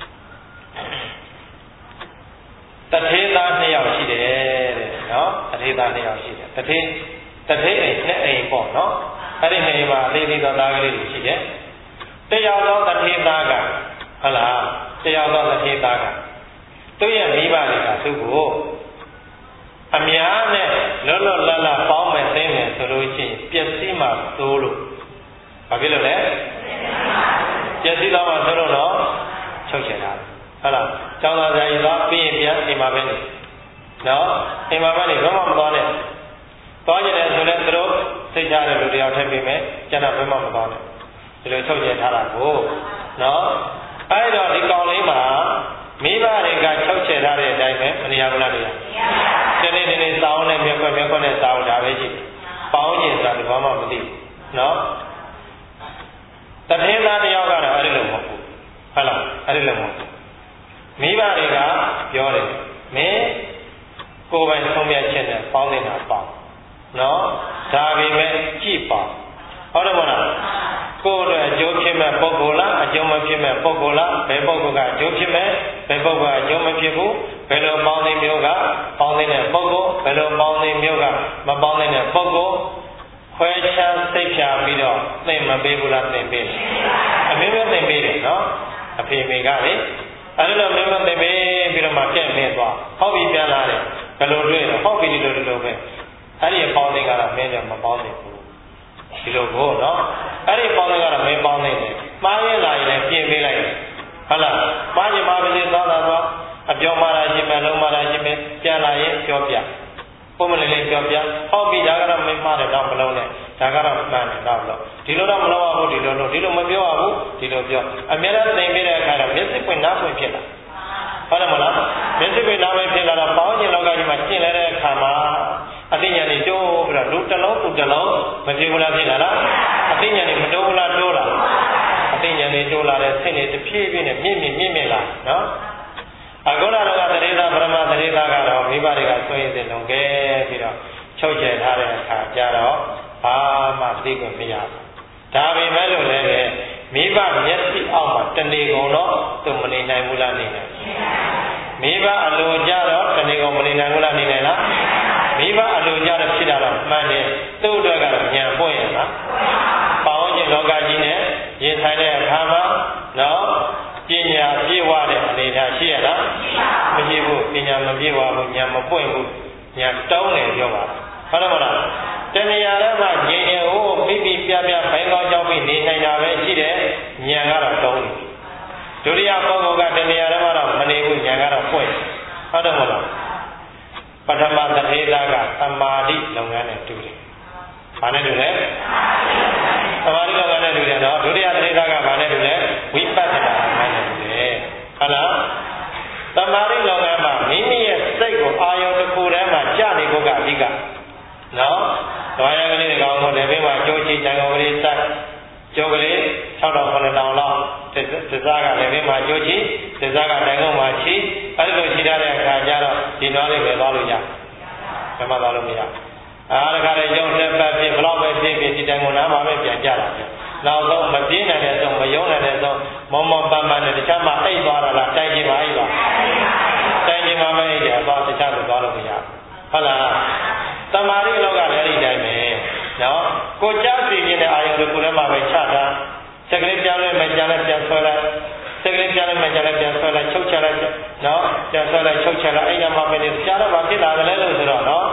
တထေးသား2ယောက်ရှိတယ်တဲ့နော်တထေးသား2ယောက်ရှိတယ်တထေးအိမ်နဲ့အိမ်ပေါ့နော်အဲ့ဒီအိမ်မှာအသေးသေးသောသားကလေးတွေရှိတယ်တယောက်သောတထေးသားကဟုတ်လားတယောက်သောတထေးသားကသူ့ရဲ့မိဘတွေကသူ့ကိုအများနဲ့လောလောလတ်လတ်ပေါင်းမဲ့သိမ်းမယ်ဆိုလို့ချင်းပျက်စီးမှသိုးလို့ဘာဖြစ်လို့လဲပျက်စီးတော့မှသိုးလို့တော့ချုပ်ချယ်တာဟုတ်လားကျောင်းသားဆရာကြီးသွားပြီးရင်ပြန်အိမ်မှာပဲနေနော်အိမ်မှာပဲနေဘာမှမသွားနဲ့သွားကြတယ်ဆိုလည်းသူတို့စိတ်ချတဲ့လူတယောက်ထည့်ပေးမယ်ကျန်တာဘယ်မှမသွားနဲ့ဒီလိုချုပ်ချယ်ထားတာကိုနော်အဲ့တော့ဒီကောင်လေးမှာမိဘတွေကချုပ်ချယ်ထားတဲ့အတိုင်းပဲမနေရဘူးလားတရားဒီနေ့စောင်းနဲ့မြက်ခွက်နဲ့စောင်းဒါပဲရှိပေါင်းကျင်စားတယ်ဘာမှမသိနော်တထေးသားတယောက်ကတော့အဲ့ဒီလိုမဟုတ်ဘူးဟုတ်လားအဲ့ဒီလိုမဟုတ်ဘူးမိဘတွေကပြောတယ်မင်းကိုယ်ပိုင်ဆုံးဖြတ်ချက်နဲ့ပေါင်းနေတာပေါ့နော်ဒါပေမဲ့ကြည့်ပါဟုတ်တယ်မဟုတ်လားကိုယ်အတွက်အကျိုးဖြစ်မဲ့ပုဂ္ဂိုလ်လားအကျိုးမဖြစ်မဲ့ပုဂ္ဂိုလ်လားဘယ်ပုဂ္ဂိုလ်ကအကျိုးဖြစ်မဲ့ဘယ်ပုဂ္ဂိုလ်ကအကျိုးမဖြစ်ဘူးဘယ်လိုပေါင်းသိမျိုးကပေါင်းသိတဲ့ပုဂ္ဂိုလ်ဘယ်လိုပေါင်းသိမျိုးကမပေါင်းသိတဲ့ပုဂ္ဂိုလ်ခွဲခြားစိတ်ဖြာပြီးတော့သင်မပေးဘူးလားသင်ပေးတယ်အမေမျိုးသင်ပေးတယ်နော်အဖေမေကလေအဲ့လိုမျိုးသင်ပေးပြီးတော့မှပြည့်မင်းသွားဟောက်ပြီးပြန်လာတယ်ဘယ်လိုတွေ့တော့ဟောက်ပြီးဒီလိုပဲအဲ့ဒီပေါင်းသိကတော့မင်းကြောင့်မပေါင်းသိဘူးဒီလိုကိုနော်အဲ့ဒီပေါင်းသိကတော့မင်းပေါင်းသိတယ်မှားရင်လာရင်လည်းပြင်ပေးလိုက်တယ်ဟုတ်လားမှားရင်မှားပါစေသွားတာသွားအပြောမှားတာရှင်းမယ်လုံးမှားတာရှင်းမယ်ပြန်လာရင်ပြောပြပုံမလေးလေးပြောပြဟောက်ပြီးဒါကတော့မင်းမှားတယ်တော့မလုံးနဲ့ဒါကတော့မှန်တယ်တော့လို့ဒီလိုတော့မလုံးရဘူးဒီလိုမပြောရဘူးဒီလိုပြောအများအားသင်ပေးတဲ့အခါတော့မျက်စိပွင့်နားပွင့်ဖြစ်လာဟုတ်တယ်မလားမျက်စိပွင့်နားပွင့်ဖြစ်လာတော့ပေါင်းခြင်းလောကကြီးမှာကျင့်လဲတဲ့အခါမှာအသိဉာဏ်တွေတိုးပြီးတော့လူတစ်လုံးသူတစ်လုံးမဖြစ်ဘူးလားဖြစ်လာလားအသိဉာဏ်တွေမတိုးဘူးလားတိုးလာအသိဉာဏ်တွေတိုးလာတဲ့စိတ်တွေတစ်ဖြည်းဖြည်းနဲ့မြင့်လာနော်အခုလာတော့တရေသာပရမတရေသာကတော့မိဘတွေကဆွေးရည်လုံခဲ့ပြီးတော့ချုပ်ချယ်ထားတဲ့အခါကျတော့ဘာမှသိခွင့်မရဘူးဒါပေမဲ့လို့လည်းမိဘမျက်စိအောက်မှာတဏီကုံတော့သူမနေနိုင်ဘူးလားနေနိုင်မိဘအလိုကြတော့တဏီကုံမနေနိုင်ဘူးလားနေနိုင်လားမိဘအလိုကြတော့ဖြစ်တာတော့မှန်တယ်သူ့အတွက်ကတော့ဉာဏ်ပွင့်ရလားပေါင်းခြင်းလောကကြီးနဲ့ရင်ဆိုင်တဲ့အခါမှာနော်ပညာပြည့်ဝတဲ့အနေအထားရှိရလားမရှိဘူးပညာမပြည့်ဝဘူးဉာဏ်မပွင့်ဘူးဉာဏ်တောင်းတယ်ပြောပါဟုတ်တယ်မလားတဏှာရမှငြိမ်ရင်ဟိုမိမိပြဘိုင်းကောင်းကြောင်းပြီးနေနိုင်တာပဲရှိတယ်ဉာဏ်ကတော့တောင်းတယ်ဒုတိယပုဂ္ဂိုလ်ကတဏှာရမှတော့မနေဘူးဉာဏ်ကတော့ပွင့်ဟုတ်တယ်မလားပထမတထေသာကသမာဓိလုပ်ငန်းနဲ့တူတယ်ဘာနဲ့တူလဲသမာဓိလုပ်ငန်းနဲ့တူတယ်နော်ဒုတိယတထေသာကဘာနဲ့တူလဲဝိပဿနာလုပ်ငန်းနဲ့တူတယ်ဟုတ်လားသမာဓိလုပ်ငန်းမှာမိမိရဲ့စိတ်ကိုအာယုံတစ်ခုတည်းမှာကြာနေဖို့ကအဓိကနော်ဓဝါရကလေးကောင်ကိုလည်းဘေးမှာကြိုးချီတန်ကောင်ကလေးစိုက်ကြိုးကလေး6000 9000လောက်သစ္စာကလည်းဘေးမှာကြိုးချီသစ္စာကတန်ကောင်မှာချီအဲ့လိုချီထားတဲ့အခါကျတော့ဒီနွားလေးပဲသွားလို့ရဘယ်မှသွားလို့မရအားတခါလေရုံလက်ပတ်ဖြစ်ဘလောက်ပဲဖြစ်ဒီတန်ကောင်နားမှာပဲပြန်ကြလာတယ်နောက်ဆုံးမပြင်းနိုင်တဲ့ဆုံးမယုံနိုင်တဲ့ဆုံးမောမောပန်းပန်းနဲ့တခြားမှအိတ်သွားတာလားတိုင်းကြီးမှအိတ်သွားတိုင်းကြီးမှမအိတ်တယ်သွားတခြားလို့သွားလို့မရဟုတ်လားသမာဓိလောကလည်းအဲ့ဒီတိုင်းပဲနော်ကိုကြားသိနေတဲ့အာယုံတွေကိုလည်းမှပဲချတာစက်ကလေးပြောင်းလဲမှကြားလဲပြန်ဆွဲလိုက်စက်ကလေးပြောင်းလဲမှကြားလဲပြန်ဆွဲလိုက်ချုပ်ချလိုက်နော်ပြန်ဆွဲလိုက်ချုပ်ချလိုက်အဲ့ဒါမှပဲကြားတော့ဘာဖြစ်လာတယ်လဲလို့ဆိုတော့နော်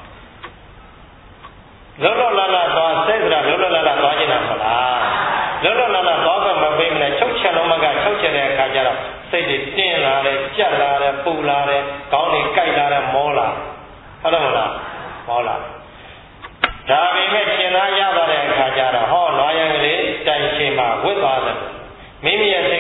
လောလောလတ်လတ်သွားစိတ်ကလောလောလတ်လတ်သွားနေတာမလားလောလောလတ်လတ်သွားကမပေးမနဲ့ချုပ်ချက်လုံးမကချုပ်ချက်တဲ့အခါကျတော့စိတ်တွေတင်းလာတယ်ကြက်လာတယ်ပူလာတယ်ခေါင်းတွေကိုက်လာတယ်မောလာဟုတ်တယ်မလားမောလာဒါပေမဲ့ရှင်းသားရသွားတဲ့အခါကျတော့ဟောနွားရံကလေးတိုင်ရှင်မှာဝစ်သွားတယ်မိမိရဲ့စိတ်ကလည်း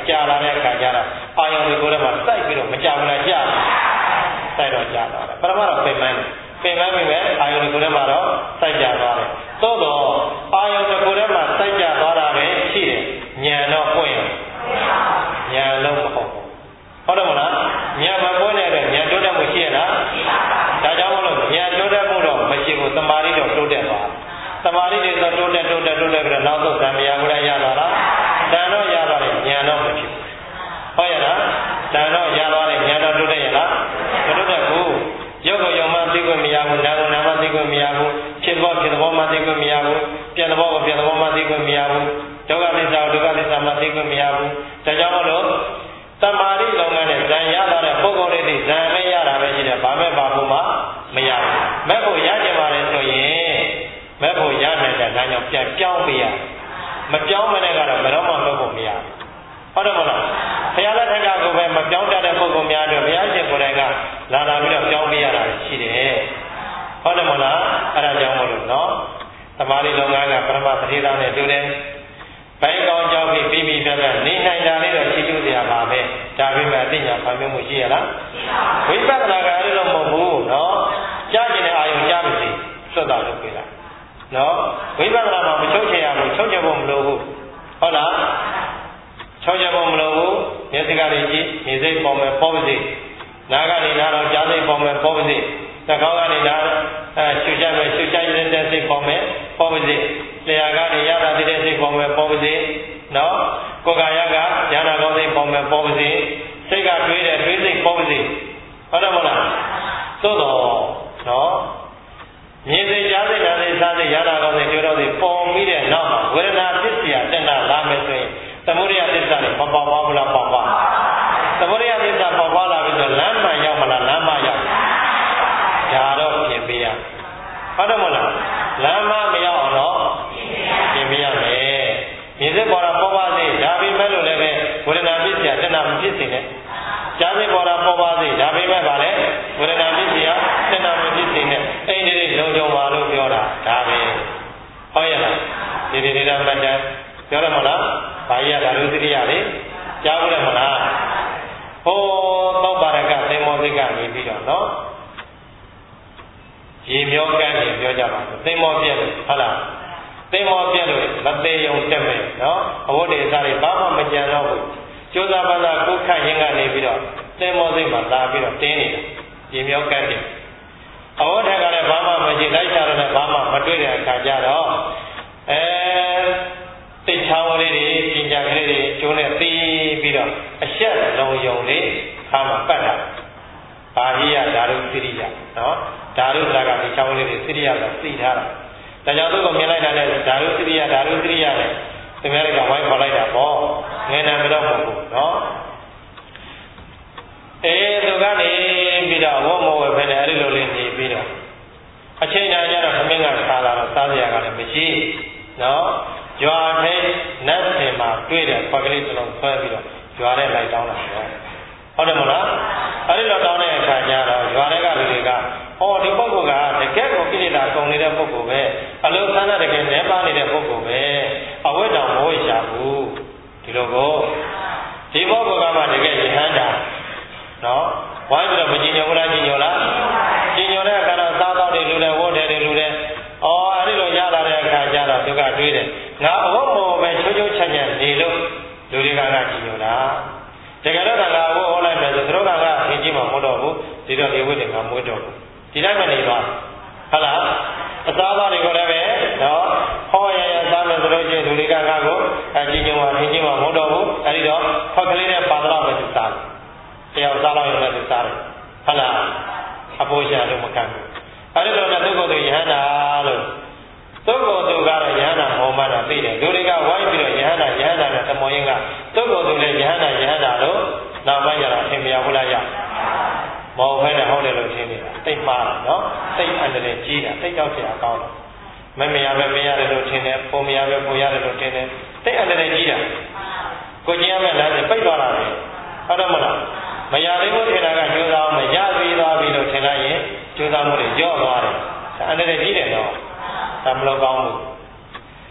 ကြာလာတဲ့အခါကျတော့အာယုံတွေကိုလည်းစိုက်ပြီးတော့မကြဘူးလားကြာစိုက်တော့ကြာတော့ပထမတော့ပင်ပန်းပြီးပဲအာယုံတွေကိုလည်းတော့စိုက်ကြသွားတယ်သို့တော့အာယုံတွေကိုလည်းစိုက်ကြသွားတာပဲရှိတယ်ဉာဏ်တော့ပွင့်ဉာဏ်လုံးမဟုတ်ဘူးဟုတ်တယ်မလားဉာဏ်မပွင့်တဲ့အတွက်ဉာဏ်တိုးတက်မှုရှိရလားဒါကြောင့်မလို့ဉာဏ်တိုးတက်မှုတော့မရှိဘူးသမာဓိတော့တိုးတက်သွားသမာဓိတွေဆိုတိုးတက်ပြီးတော့နောက်ဆုံးသံဃာကိုလည်းရသွားတာတန်တော့ရသွားတယ်ဉာဏ်တော့မဖြစ်ဘူးဟုတ်ရဲ့လားတန်တော့ရသွားတယ်ဉာဏ်တော့တိုးတက်ရလားမတိုးတက်ဘူးရုပ်ကိုယုံမှသိခွင့်မရဘူးနာမ်ကိုနာမ်မှသိခွင့်မရဘူးဖြစ်သောမှသိခွင့်မရဘူးပြန်သောကိုပြန်သောမှသိခွင့်မရဘူးဒုက္ခသစ္စာကိုဒုက္ခသစ္စာမှသိခွင့်မရဘူးဒါကြောင့်မလို့သမာဓိလုံငန်းနဲ့ဇံရသွားတဲ့ပုဂ္ဂိုလ်တွေဒီဇံနဲ့ရတာပဲရှိတယ်ဘာမဲ့ပါဖို့မှမရဘူးမဲ့ဖို့ရကြပါလေဆိုရင်မဲ့ဖို့ရနိုင်တဲ့လမ်းကြောင်းပြန်ပြောင်းပေးရမပြောင်းမနဲ့ကတော့ဘယ်တော့မှလုပ်ဖို့မရဘူးဟုတ်တယ်မလားဘုရားလက်ထက်ကကိုပဲမပြောင်းတတ်တဲ့ပုဂ္ဂိုလ်များတို့ဘုရားရှင်ကိုယ်တိုင်ကလာပြီးတော့ပြောင်းပေးရတာရှိတယ်ဟုတ်တယ်မလားအဲ့ဒါကြောင့်မလို့နော်သမာဓိလုံငန်းကပရမသတိသားနဲ့တူတယ်ဘိုင်းကောင်းကြောင်းပြီးပြီးပြတ်နေနိုင်တာလေးတော့ချီးကျူးစရာပါပဲဒါပေမဲ့အသိဉာဏ်ဖန်မှုရှိရလားဝိပဿနာကအဲ့လိုမဟုတ်ဘူးနော်ကြားကျင်တဲ့အာယုံကြားပါစေစွတ်တာလုပ်ပေးလိုက်နော်ဝိပဿနာမှာမချုပ်ချင်ရဘူးချုပ်ချင်ဖို့မလိုဘူးဟုတ်လားချုပ်ချင်ဖို့မလိုဘူးမျက်စိကနေကြည့်မြင်စိတ်ပေါ်မယ်ပေါ်ပါစေနားကနေနားတော့ကြားစိတ်ပေါ်မယ်ပေါ်ပါစေနှာခေါင်းကနေနားရှုကြမယ်ရှုကြတဲ့စိတ်ပေါ်မယ်ပေါ်ပါစေလျှာကနေရတာတဲ့စိတ်ပေါ်မယ်ပေါ်ပါစေနော်ကိုယ်ကာယကဉာဏ်ကောင်းစိတ်ပေါ်မယ်ပေါ်ပါစေစိတ်ကတွေးတယ်တွေးစိတ်ပေါ်ပါစေဟုတ်တယ်မလားသို့တော့နော်မြင်စိတ်ကြားစိတ်နားစိတ်စားစိတ်ရတာကောင်းစိတ်တွေးတော့စိတ်ပေါ်ပြီးတဲ့နောက်မှာဝေဒနာပစ္စယတဏ္ဍလာမယ်ဆိုရင်သမုဒိယသစ္စာနဲ့မပေါက်ပါဘူးလားပေါက်ပါသမုဒိယသစ္စာပေါက်ပါလာပြီဆိုလမ်းမှန်ရောက်မလားလမ်းမှရောက်ဒါတော့ပြင်ပေးရဟုတ်တယ်မလားလမ်းမှမရောက်အောင်တော့ပြင်ပေးရမယ်မြင်စိတ်ပေါ်တာပေါ်ပါစေဒါပေမဲ့လို့လည်းပဲဝေဒနာပစ္စယတဏ္ဍမဖြစ်စေနဲ့ကြားစိတ်ပေါ်တာပေါ်ပါစေဒါပေမဲ့ဗာလဲဝေဒနာပစ္စယတဏ္ဍမဖြစ်စေနဲ့အိန္ဒိရိလုံခြုံပါလို့ပြောတာဒါပဲဟုတ်ရဲ့လားဒီမှတ်တမ်းပြောရမလားဘာကြီးရတာလူသတိရလေကြားဘူးတယ်မလားဟိုသောပါရကသေမောသိကနေပြီးတော့နော်ရေမျောကန်းနေပြောကြပါဘူးသေမောပြက်လို့ဟုတ်လားသေမောပြက်လို့မသေးုံတက်မယ်နော်အဝတ်တွေစားတွေဘာမှမကြံတော့ဘူးကျိုးစားပါးစားကိုခတ်ရင်းကနေပြီးတော့သေမောသိမှာလာပြီးတော့တင်းနေတာရေမျောကန်းနေအဝတ်ထက်ကလည်းဘာမှမကြည့်လိုက်ကြတော့လည်းဘာမှမတွေ့တဲ့အခါကျတော့တိတ်ချောင်းလေးတွေပညာကလေးတွေကျိုးနဲ့သိပြီးတော့အရှက်လုံးယုံလေးခါမှပတ်တာဘာဟိယဓာရုသရိယနော်ဓာရုဆိုတာကဒီချောင်းလေးတွေသရိယဆိုသိထားတာဒါကြောင့်သူ့ကိုမြင်လိုက်တာနဲ့ဓာရုသရိယနဲ့သူများတွေကဝိုင်းခေါ်လိုက်တာပေါ့ငယ်နာမတော့မဟုတ်ဘူးနော်သူကနေပြီးတော့ဝတ်မဝယ်ဖက်နဲ့အဲ့ဒီလိုလေးနေပြီးတော့အချိန်တိုင်းကျတော့သမင်းကစားလာတော့စားစရာကလည်းမရှိနော်ကြွားထဲနတ်စင်မှာတွေ့တဲ့ခွက်ကလေးတစ်လုံးဆွဲပြီးတော့ကြွားထဲလိုက်တောင်းတာပေါ့ဟုတ်တယ်မလားအဲ့ဒီလိုတောင်းတဲ့အခါကျတော့ကြွားထဲကလူတွေကဒီပုဂ္ဂိုလ်ကတကယ်ကိုကိလေသာကုန်နေတဲ့ပုဂ္ဂိုလ်ပဲအလုံးဆန်းတဲ့တကယ်နဲပါနေတဲ့ပုဂ္ဂိုလ်ပဲအဝိတ္တမဝိရှာဘူးဒီလိုကိုဒီပုဂ္ဂိုလ်ကမှတကယ်ယဟန္တာနော်ဝိုင်းပြီးတော့မကြည်ညိုဘူးလားကြည်ညိုလားကြည်ညိုတဲ့အခါတော့စားတော့တွေလူတွေဝတ်တယ်လူတွေအဲ့ဒီလိုရလာတဲ့အခါကျတော့သူကတွေးတယ်ငါအဝတ်မောပဲချိုးချိုးချမ်းချမ်းနေလို့လူတွေကကြည်ညိုတာတကယ်တော့ငါအဝတ်ဟောလိုက်မယ်ဆိုသူတို့ကဟင်ကြည့်မှမဟုတ်တော့ဘူးဒီတော့ဒီဝတ်တွေငါမွေးတော့ဘူးဒီတိုင်းမနေပါဟုတ်လားအသားသားတွေကိုလည်းပဲနော်ဟောရရစားမယ်ဆိုလို့ချင်းလူတွေကငါ့ကိုကြည်ညိုမှဟင်ကြည့်မှမဟုတ်တော့ဘူးအဲ့ဒီတော့ဖောက်ကလေးနဲ့ပါတော့ပဲသူစားတယ်တရားစားလို့လည်းသူစားတယ်ဟုတ်လားအဖိုးရှာလို့မခံဘူးအဲ့ဒီတော့လည်းသူ့ကိုယ်သူယဟန္တာလို့သူ့ကိုယ်သူကတော့ယဟန္တာမဟုတ်မှတော့သိတယ်လူတွေကဝိုင်းပြီးတော့ယဟန္တာနဲ့တမောရင်းကသူ့ကိုယ်သူလည်းယဟန္တာလို့နောက်ပိုင်းကျတော့အထင်မရဘူးလားရမဟုတ်ဘဲနဲ့ဟုတ်တယ်လို့ထင်နေတာသိမှားတယ်နော်သိအန္တရာယ်ကြီးတာသိကြောက်เสียကောင်းတယ်မရပဲမရတယ်လို့ထင်တယ်ပုံမရပဲပုံရတယ်လို့ထင်တယ်သိအန္တရာယ်ကြီးတာကိုကျင်းရမယ်လားပိတ်သွားတာလေဟုတ်တယ်မလားမရသေးဘူးထင်တာကကျိုးစားမရသေးသွားပြီလို့ထင်လိုက်ရင်ကျိုးစားမှုတွေကြော့သွားတယ်အန္တရာယ်ကြီးတယ်နော်ဒါမလို့ကောင်းဘူး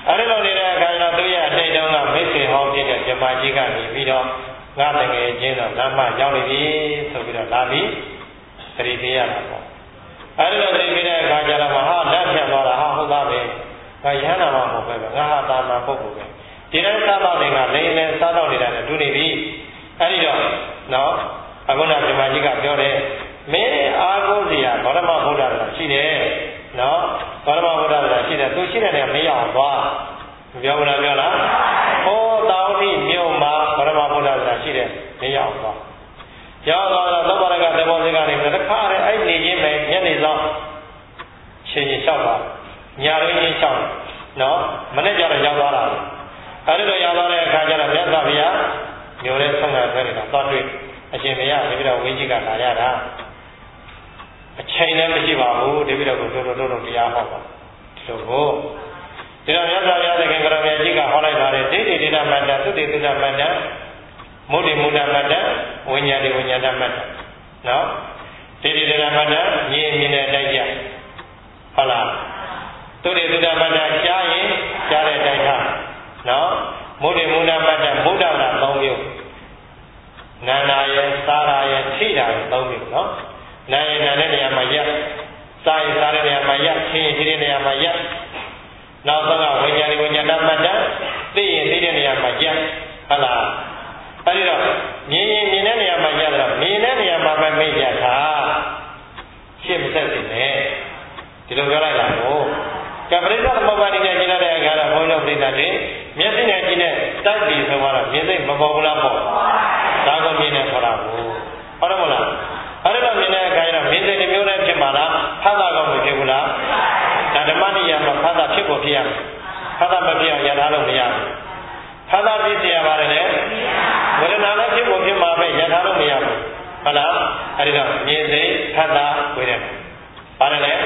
အဲ့ဒီလိုနေတဲ့အခါကျတော့သူရဲ့အတိတ်တုန်းကမိတ်ဆွေဟောင်းဖြစ်တဲ့ဂျမာကြီးကနေပြီးတော့ငါတကယ်ချင်းတော့လမ်းမရောက်နေပြီဆိုပြီးတော့လာပြီးသတိပေးရတာပေါ့အဲ့ဒီလိုသတိပေးတဲ့အခါကျတော့ဟာလက်ဖြတ်သွားတာဟာဟုတ်ပါပဲငါရဟန္တာမှမဟုတ်ပဲငါဟာသာမန်ပုဂ္ဂိုလ်ပဲဒီတိုင်းစားတော့တွေကလိမ့်နေစားတော့နေတာနဲ့တူနေပြီအဲ့ဒီတော့နော်အခုနဂျမာကြီးကပြောတယ်မင်းအာဟုဇေယဂေါတမဗုဒ္ဓဆိုတာရှိတယ်နော်ဂေါတမဗုဒ္ဓဆိုတာရှိတယ်သူရှိတဲ့နေရာမရောက်သွားပြောမလားပြောလားဟောတောင်းတိမြို့မှာဂေါတမဗုဒ္ဓဆိုတာရှိတယ်မရောက်သွားရောက်သွားတော့သောပါရကသဘောစကနေတခါတည်းအဲ့နေချင်းပဲညနေဆောင်ရှင်ကြီးလျှောက်ပါညာရင်းချင်းလျှောက်နော်မနေ့ကျတော့ရောက်သွားတာအဲ့ဒီလိုရောက်သွားတဲ့အခါကျတော့မြတ်စွာဘုရားမျိုးလေးဆုံးတာဆွဲနေတာသွားတွေ့အရှင်ဘုရားဒီပြီးတော့ဝိကြီးကလာရတာအချိန်လည်းမရှိပါဘူးဒီပြီးတော့တို့တရားဟောပါဒီလိုကိုဒီတော့မြတ်စွာဘုရားသခင်ကရမေကြီးကဟောလိုက်ပါတယ်ဒိဋ္ဌိဒိဋ္ဌမတ္တသုတိသုတ္တမတ္တမုဒ္ဓိမုဒ္ဓမတ္တဝိညာတိဝိညာဏမတ္တနော်ဒိဋ္ဌိဒိဋ္ဌမတ္တမြင်မြင်တဲ့အတိုင်းကြဟုတ်လားသုတိသုတ္တမတ္တကြားရင်ကြားတဲ့အတိုင်းထားနော်မုဒ္ဓိမုဒ္ဓမတ္တမုဒ္ဓလာ၃မျိုးနာနာရဲ့စားရရဲ့ထိတာရဲ့၃မျိုးနော်နာရဲ့နာတဲ့နေရာမှာရက်စားရင်စားတဲ့နေရာမှာရက်ချင်းရင်ချင်းတဲ့နေရာမှာရက်နောက်ဆုံးကဝိညာဉ်ဝိညာဏမတ္တသိရင်သိတဲ့နေရာမှာရက်ဟုတ်လားအဲဒီတော့မြင်ရင်မြင်တဲ့နေရာမှာရက်တော့မြင်တဲ့နေရာမှာပဲမိတ်ရတာရှင်းမဆက်နေနဲ့ဒီလိုပြောလိုက်တာကိုကပရိသသမဘာတိနဲ့ကျင်းတဲ့အခါတော့ဘုန်းတော်ပြိဿတွေမျက်စိနဲ့ကြည့်တဲ့တိုက်ပြီးဆိုတော့မြင်စိတ်မပေါ်ဘူးလားပေါ့ဒါကိုမြင်နေခေါ်တာကိုဟုတ်တယ်မလားအဲ့ဒါမြင်တဲ့အခါကျတော့မြင်စိတ်တစ်မျိုးနဲ့ဖြစ်မှာလားဖတ်တာကောမဖြစ်ဘူးလားဒါဓမ္မနိယမှာဖတ်တာဖြစ်ဖို့ဖြစ်ရမယ်ဖတ်တာမဖြစ်အောင်ရထားလို့မရဘူးဖတ်တာဖြစ်เสียပါတယ်လေဝေဒနာလည်းဖြစ်ဖို့ဖြစ်မှာပဲရထားလို့မရဘူးဟုတ်လားအဲ့ဒီတော့မြင်စိတ်ဖတ်တာဝေဒနာပါတယ်လေ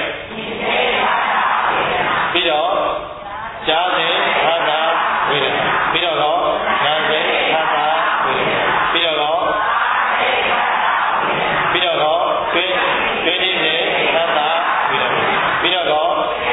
ပြီးတော့ကြားစိတ်ဖတ်တာဝေဒနာပြီးတော့နာစိတ်ဖတ်တာဝေဒနာပြီးတော့တွေ့ဒီစိတ်ဖတ်တာဝေဒနာပြီးတော့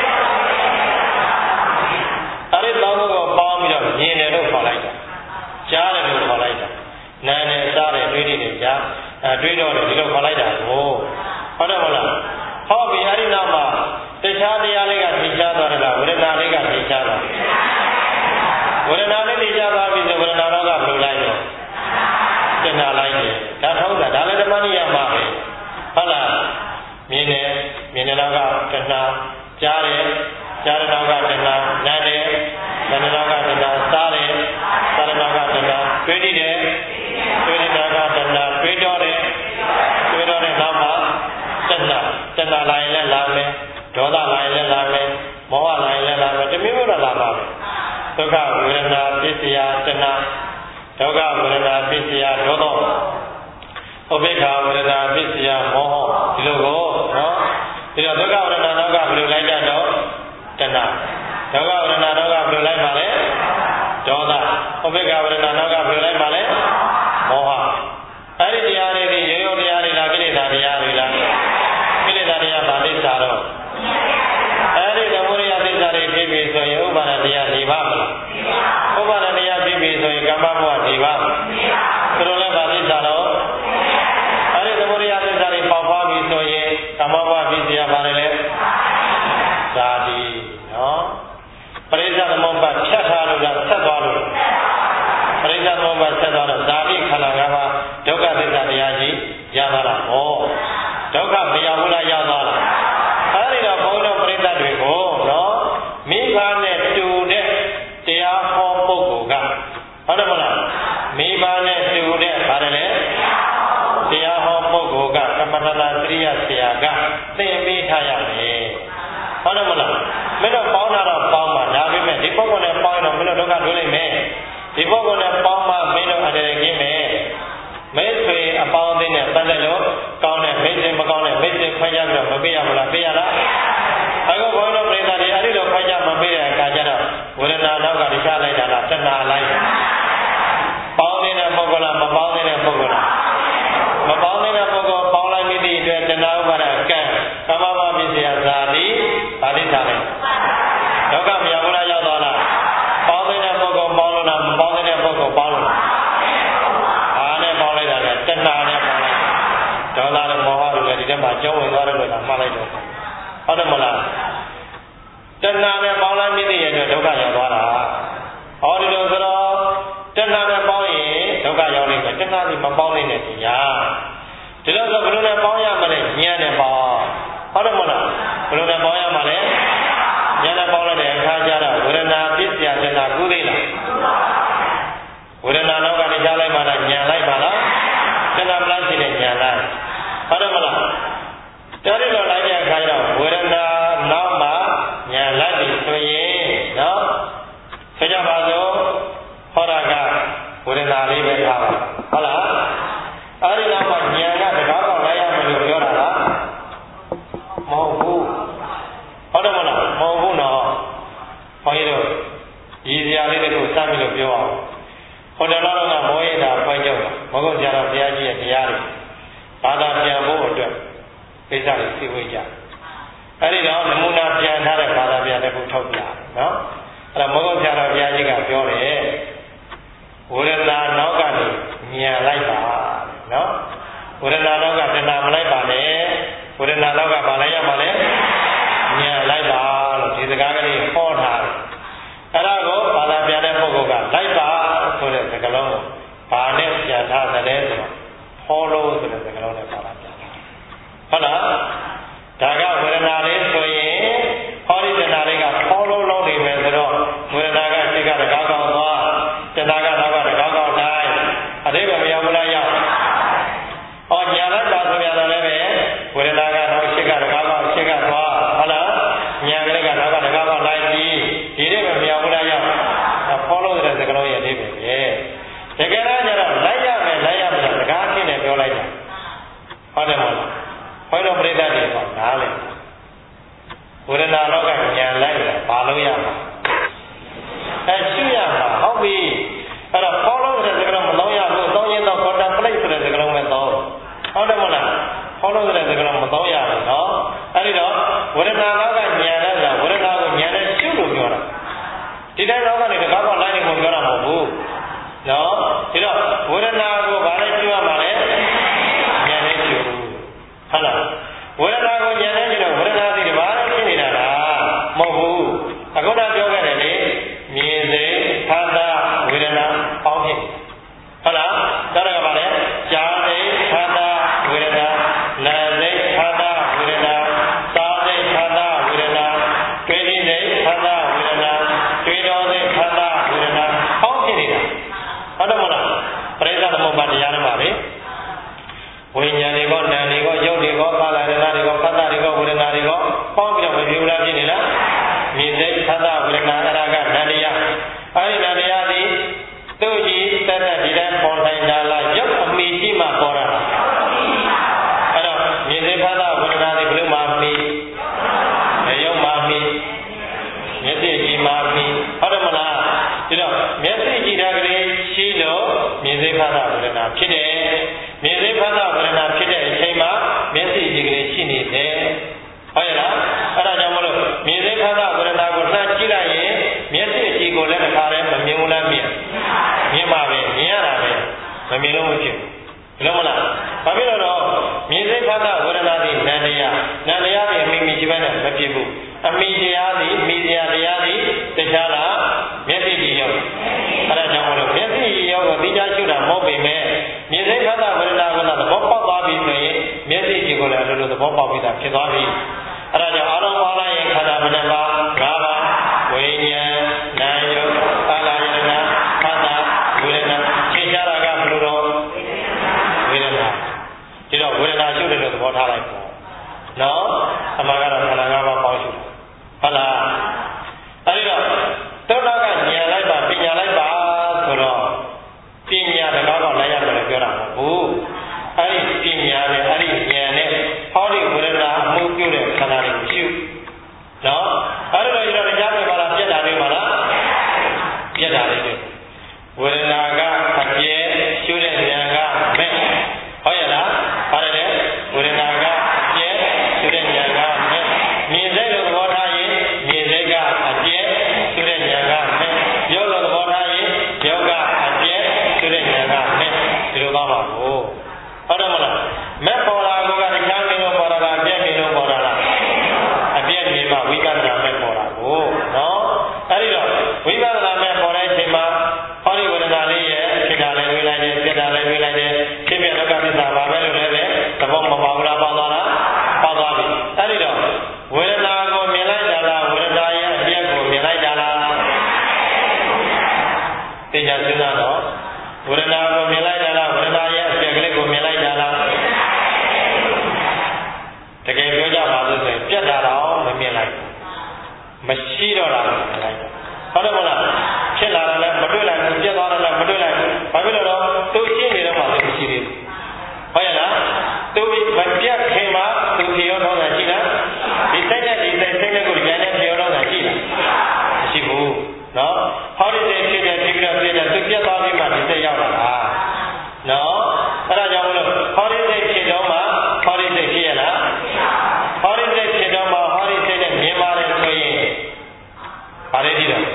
အဲ့ဒီတောင်းကိုပေါင်းပြီးတော့မြင်တယ်လို့ခေါ်လိုက်တာကြားတယ်လို့ခေါ်လိုက်တာနားနဲ့စားတယ်တွေ့တယ်ကြားတွေးတော့တယ်ဒီလိုခေါ်လိုက်တာကိုဟုတ်တယ်မဟုတ်လားဟောပြီအဲ့ဒီနောက်မှာတခြားတရားလေးကသိချသွားတယ်လားဝေဒနာလေးကသိချသွားဝေဒနာလေးသိချသွားပြီဆိုဝေဒနာတော့ကဘယ်လိုလိုက်တော့ကျင်နာလိုက်တယ်ဒါထောက်တာဒါလည်းဓမ္မနိယမှာပဲဟုတ်လားမြင်တယ်တော့ကတဏှာကြားတယ်တော့ကတဏှာနားတယ်နောက်ကတဏှာစားတယ်တော့ကတဏှာတွေးတယ်တော့ကတဏှာတွေးတော့တဲ့နောက်မှာတဏှာလာရင်လည်းလာမယ်ဒေါသလာရင်လည်းလာမယ်မောဟလာရင်လည်းလာမယ်တမျိုးမျိုးတော့လာပါမယ်ဒုက္ခဝေဒနာပစ္စယတဏှာဒုက္ခဝေဒနာပစ္စယဒေါသဥပေက္ခဝေဒနာပစ္စယမောဟဒီလိုကိုနော်ဒီတော့ဒုက္ခဝေဒနာတော့ကဘယ်လိုလိုက်တတ်တော့တဏှာဒုက္ခဝေဒနာတော့ကဘယ်လိုလိုက်ပါလဲဒေါသဥပေက္ခဝေဒနာတော့ကဘယ်လိုလိုက်ပါလဲမောဟအဲ့ဒီတရားတွေရိုးရိုးတရားတွေလားကိလေသာတရားတွေလားကိလေသာတရားဗာလိစာတော့အဲ့ဒီသမုဒိယသစ္စာတွေဖြစ်ပြီဆိုရင်ဥပါဒတရားနေပါမလားဥပါဒတရားဖြစ်ပြီဆိုရင်ကမ္မဘဝနေပါမလားသူတို့လည်းဗာလိစာတော့အဲ့ဒီသမုဒိယသစ္စာတွေပေါက်ဖွားပြီဆိုရင်ကမ္မဘဝဖြစ်เสียပါတယ်လေဇာတိနော်ပရိစ္ဆေသမုပ္ပါဖြတ်ထားလို့လားဆက်သွားလို့ပရိစ္ဆေသမုပ္ပါဆက်သွားတော့ဇာတိခန္ဓာ၅ပါးဒုက္ခသစ္စာတရားကြီးရသွားတာဟောဒုက္ခမရောက်ဘူးလားရောက်သွားလားအဲဒီတော့ဘုန်းတော်ပရိသတ်တွေကိုနော်မိဘနဲ့တူတဲ့တရားဟောပုဂ္ဂိုလ်ကဟုတ်တယ်မလားမိဘနဲ့တူတဲ့ဗါတယ်လေတရားဟောပုဂ္ဂိုလ်ကကမ္မန္တနာသရိယဆရာကသင်ပေးထားရမယ်ဟုတ်တယ်မလားမင်းတို့ပေါင်းတာတော့ပေါင်းပါဒါပေမဲ့ဒီပုဂ္ဂိုလ်နဲ့ပေါင်းတော့မင်းတို့ဒုက္ခတွေ့လိမ့်မယ်ဒီပုဂ္ဂိုလ်နဲ့ပေါင်းမှမင်းတို့အတည်းကင်းမယ်မိတ်ဆွေအပေါင်းအသင်းနဲ့ပတ်သက်လို့ကောင်းတဲ့မိတ်ဆွေမကောင်းတဲ့မိတ်ဆွေခွဲခြားပြီးတော့မပေးရဘူးလားပေးရလားအခုဘုန်းတော်ပြိဿတွေအဲ့ဒီလိုခွဲခြားမပေးတဲ့အခါကျတော့ဝေဒနာနောက်ကတခြားလိုက်တာလားတဏှာလိုက်ပေါင်းနေတဲ့ပုဂ္ဂိုလ်လားမပေါင်းနေတဲ့ပုဂ္ဂိုလ်လားမပေါင်းနေတဲ့ပုဂ္ဂိုလ်ပေါင်းလိုက်ပြီးတဲ့အတွက်တဏှာဥပါဒကံကမ္မဘပစ္စယဇာတိဗာလိစာလိုက်ဒုက္ခမရောက်ဘူးလားရောက်သွားလားမှာကျောင်းဝင်သွားတယ်လို့သာမှားလိုက်တော့ဟုတ်တယ်မလားတဏှာနဲ့ပေါင်းလိုက်မိတဲ့ရဲ့ဒုက္ခရောက်သွားတာဟောဒီလိုဆိုတော့တဏှာနဲ့ပေါင်းရင်ဒုက္ခရောက်နေမယ်တဏှာစီမပေါင်းနိုင်တဲ့တရားဒီလိုဆိုဘယ်လိုနဲ့ပေါင်းရမလဲဉာဏ်နဲ့ပေါင်းဟုတ်တယ်မလားဘယ်လိုနဲ့ပေါင်းရမလဲဉာဏ်နဲ့ပေါင်းလိုက်တဲ့အခါကျတော့ဝေဒနာပစ္စယတဏှာကုသိလားဝေဒနာနောက်ကနေကြားလိုက်မှလားဉာဏ်လိုက်ပါလားတဏှာပလတ်ရှိတဲ့ဉာဏ်လိုက်ဟုတ်တယ်မလားတော်ရတော့လိုက်တဲ့အခါကျတော့ဝေဒနာနောက်မှဉာဏ်လိုက်ပြီဆိုရင်နော်ဆိုကြပါစို့ဟောတာကဝေဒနာလေးပဲထားပါဟုတ်လားအဲဒီနောက်မှဉာဏ်ကတကားပေါက်လိုက်ရမယ်လို့ပြောတာလားမဟုတ်ဘူးဟုတ်တယ်မလားမဟုတ်ဘူးနော်ဘုန်းကြီးတို့ရည်စရာလေးတွေကိုစပြီးလို့ပြောအောင်ဟိုတလောကမောရတာဖွင့်ကြတာမဟုတ်ကြတော့ဘုရားကြီးရဲ့တရားတွေဘာသာပြန်ဖို့အတွက်ကိစ္စတွေသိဝေးကြအဲဒီတော့နမူနာပြန်ထားတဲ့ဘာသာပြန်တဲ့ခုထုတ်ပြနော်အဲ့ဒါမဟုတ်ကြတော့ဘုရားကြီးကပြောတယ်ဝေဒနာနောက်ကနေဉာဏ်လိုက်ပါနော်ဝေဒနာနောက်ကတဏှာမလိုက်ပါနဲ့ဝေဒနာနောက်ကဘာလိုက်ရမှာလဲဉာဏ်လိုက်ပါလို့ဒီစကားကလေးဟောထားတယ်အဲ့ဒါကိုဘာသာပြန်တဲ့ပုဂ္ဂိုလ်ကလိုက်ပါဆိုတဲ့စကားလုံးကိုဘာနဲ့ပြန်ထားသလဲဆိုတော့ follow ဆိုတဲ့စကားလုံးနဲ့ဘာသာပြန်ထားဟုတ်လားဒါကဝေဒနာလေးဆိုရင်ဟောဒီတဏှာလေးက follow လုပ်နေမယ်ဆိုတော့ဝေဒနာကစိတ်ကတကားကောင်းသွားတဏှာကနောက်ကတကားကောင်းတိုင်းအတိပ္ပယ်မရောက်ဘူးလားရောက်ဟောညာလိုက်ပါဆိုရတော့လည်းပဲဝေဒနာကနောက်ရှိကတကားကောင်းရှိကသွားဟုတ်လားညာကလေးကနောက်ကတကားကောင်းလိုက်ပြီးဒီလေးပဲမရောက်ဘူးလားရောက် follow တဲ့စကားလုံးရဲ့အတိပ္ပယ်ပဲတကယ်တော့ကျတော့လိုက်ရမယ်စကားချင်းနဲ့ပြောလိုက်တာဟုတ်တယ်မဟုတ်လားဘုရားပရိသတ်တွေကနားလေဝေဒနာတော့ကဉာဏ်လိုက်တယ်ဘာလို့ရမှာရှိရမှာဟုတ်ပြီအဲ့တော့ follow တဲ့စကားလုံးမလုံးရဘူးသုံးရင်တော့ contemplate ဆိုတဲ့စကားလုံးပဲသုံးဟုတ်တယ်မဟုတ်လား follow တဲ့စကားလုံးမသုံးရဘူးနော်အဲ့ဒီတော့ဝေဒနာတော့ကဉာဏ်လိုက်တာဝေဒနာကိုဉာဏ်နဲ့ရှုလို့ပြောတာဒီတိုင်းတော့ကနေတကားပေါက်လိုက်နေကိုပြောတာမဟုတ်ဘူးနော်ဒီတော့ဝေဒနာကိုဘာလဲရှုရမှာလဲဉာဏ်နဲ့ရှုဟုတ်လားဝေဒနာကိုဉာဏ်နဲ့ရှုတော့ဝေဒနာသိတယ်ဘာလဲဖြစ်နေတာလားမဟုတ်ဘူးအခုတော့ပြောခဲ့တယ်လေမြင်စေဖတ်တာဝေဒနာပေါင်းဖြစ်ဟုတ်လားဒါတော့ကဘာလဲကြားစေဖတ်တာဝေဒနာနာစေဖတ်တာဝေဒနာစားစေဖတ်တာဝေဒနာတွေးစေဖတ်တာဝေဒနာတွေးတော်စေဖတ်တာဝေဒနာပေါင်းဖြစ်နေတာဟုတ်တယ်မလားပရိစ္ဆေသမုပ္ပါဒ်တရားတွေပါလေဝိညာဉ်တွေကောနာမ်တွေကောရုပ်တွေကောပါဠိတရားတွေကောဖတ်တာတွေကောဝေဒနာတွေကောပေါင်းပြီးတော့မပြေဘူးလားဖြစ်နေလားမြင်စိတ်ဖတ်တာဝေဒနာအရာကနန္တရားအဲဒီနန္တရားသည်သူ့ကြီးတက်တဲ့ဒီတိုင်းပေါ်တိုင်းတာလားရုပ်အမိရှိမှပေါ်တာအဲ့တော့မြင်စိတ်ဖတ်တာဝေဒနာတွေဘယ်လိုမှမီရုပ်မှမီမျက်စိကြည့်မှမီဟုတ်တယ်မလားဒီတော့မျက်စိကြည့်တာကလေးရှိလို့မြင်စိတ်ဖတ်တာဝေဒနာဖြစ်တယ်မြင်စိတ်ဖတ်တာဝေဒနာဖြစ်တဲ့အချိန်မှာမျက်စိကြည့်ကလေးရှိနေတယ်ဟုတ်ရဲ့လားအဲ့ဒါကြောင့်မလို့မြင်စိတ်ဖတ်တာဝေဒနာကိုလှမ်းကြည့်လိုက်ရင်မျက်စိကြည့်ကိုလည်းတစ်ခါတည်းမမြင်ဘူးလားမြင်ပါပဲမြင်ရတာပဲမမြင်လို့မဖြစ်ဘူးဘယ်လိုမလားဘာဖြစ်လို့တော့မြင်စိတ်ဖတ်တာဝေဒနာသည်နန္တရားသည်အမိမိရှိပဲနဲ့မဖြစ်ဘူးအမိတရားသည်မိတရားသည်တခြားလားမျက်စိကြည့်ရောက်အဲ့ဒါကြောင့်မလို့မျက်စိကြည့်ရောက်ကိုသိချရှုတာမဟုတ်ပေမဲ့မြင်စိတ်ဖတ်တာဝေဒနာကသဘောပေါက်သွားပြီဆိုရင်မျက်စိကြည့်ကိုလည်းအလိုလိုသဘောပေါက်ပြီးသားဖြစ်သွားပြီအဲ့ဒါကြောင့်အာရုံပါလိုက်ရင်ခန္ဓာမနပါ၅ပါးဝိညာဉ်နာယုတ်အာလာယနာဖတ်တာဝေဒနာသင်္ချာရကဘယ်လိုတော့ဝေဒနာဒီတော့ဝေဒနာရှုတယ်လို့သဘောထားလိုက်ပေါ့နော်အမှန်ကတော့ခန္ဓာ၅ပါးပေါင်းရှုတာဟုတ်လားအဲ့ဒီတော့သုဒ္ဓကဉာဏ်လိုက်ပါပညာလိုက်ပါဆိုတော့ပညာတကားတော့လိုက်ရတယ်လို့ပြောတာမဟုတ်ဘူးအဲ့ဒီပညာနဲ့အဲ့ဒီဉာဏ်နဲ့ဟောဒီဝေဒနာမှုပြုတဲ့ခန္ဓာတွေကိုရှုနော်အဲ့ဒီတော့ဒီတော့တရားပဲပါလားပြတ်တာတွေပါလားဝေဒနာကိုမြင်လိုက်တာလားဝေဒနာရဲ့အဖြစ်ကလေးကိုမြင်လိုက်တာလားတကယ်ပြောကြပါလို့ဆိုရင်ပြတ်တာတော့မမြင်လိုက်မရှိတော့တာမြင်လိုက်ဟုတ်တယ်မလားဖြစ်လာတာလည်းမတွေ့လိုက်ဘူးပြတ်သွားတာလည်းမတွေ့လိုက်ဘူးဘာဖြစ်လို့တော့သူရှင်းနေတော့မှသိရှိသေးတယ်ဟုတ်ရဲ့လားသူမပြတ်ခင်မှာသူဖြေရောတော့တာရှိလားဒီစိတ်နဲ့ဒီစိတ်နဲ့ကိုဉာဏ်နဲ့ဖြေရောတော့တာရှိလားမရှိဘူးနော်ဟောဒီစိတ်ဖြစ်တဲ့ဒီကရပြည့်တဲ့သူပြတ်သွားပြီးမှဒီစိတ်ရောက်လာတာနော်အဲ့ဒါကြောင့်မလို့ဟောဒီစိတ်ဖြစ်တော့မှဟောဒီစိတ်ဖြစ်ရလားဟောဒီစိတ်ဖြစ်တော့မှဟောဒီစိတ်နဲ့မြင်ပါတယ်ဆိုရင်ဘာလဲဒီတော့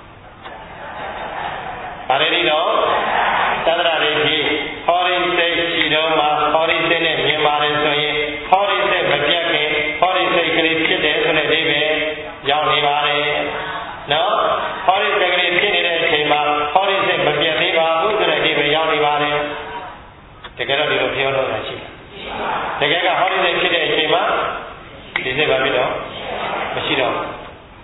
ဘာလဲဒီတော့သတ္တရလေးကြီးဟောဒီစိတ်ရှိတော့မှဟောဒီစိတ်နဲ့မြင်ပါတယ်ဆိုရင်ဟောဒီစိတ်မပြတ်ခင်ဟောဒီစိတ်ကလေးဖြစ်တယ်ဆိုတဲ့အိဗယ်ရောက်နေပါတယ်နော်ဟောဒီစိတ်ကလေးဖြစ်နေတဲ့အချိန်မှာဟောဒီစိတ်မပြတ်သေးပါဘူးဆိုတဲ့အိဗယ်ရောက်နေပါတယ်တကယ်တော့ဒီလိုပြောလို့ရရှိတယ်တကယ်ကဟောဒီစိတ်ဖြစ်တဲ့အချိန်မှာဒီစိတ်ဘာဖြစ်တော့မရှိတော့ဘူး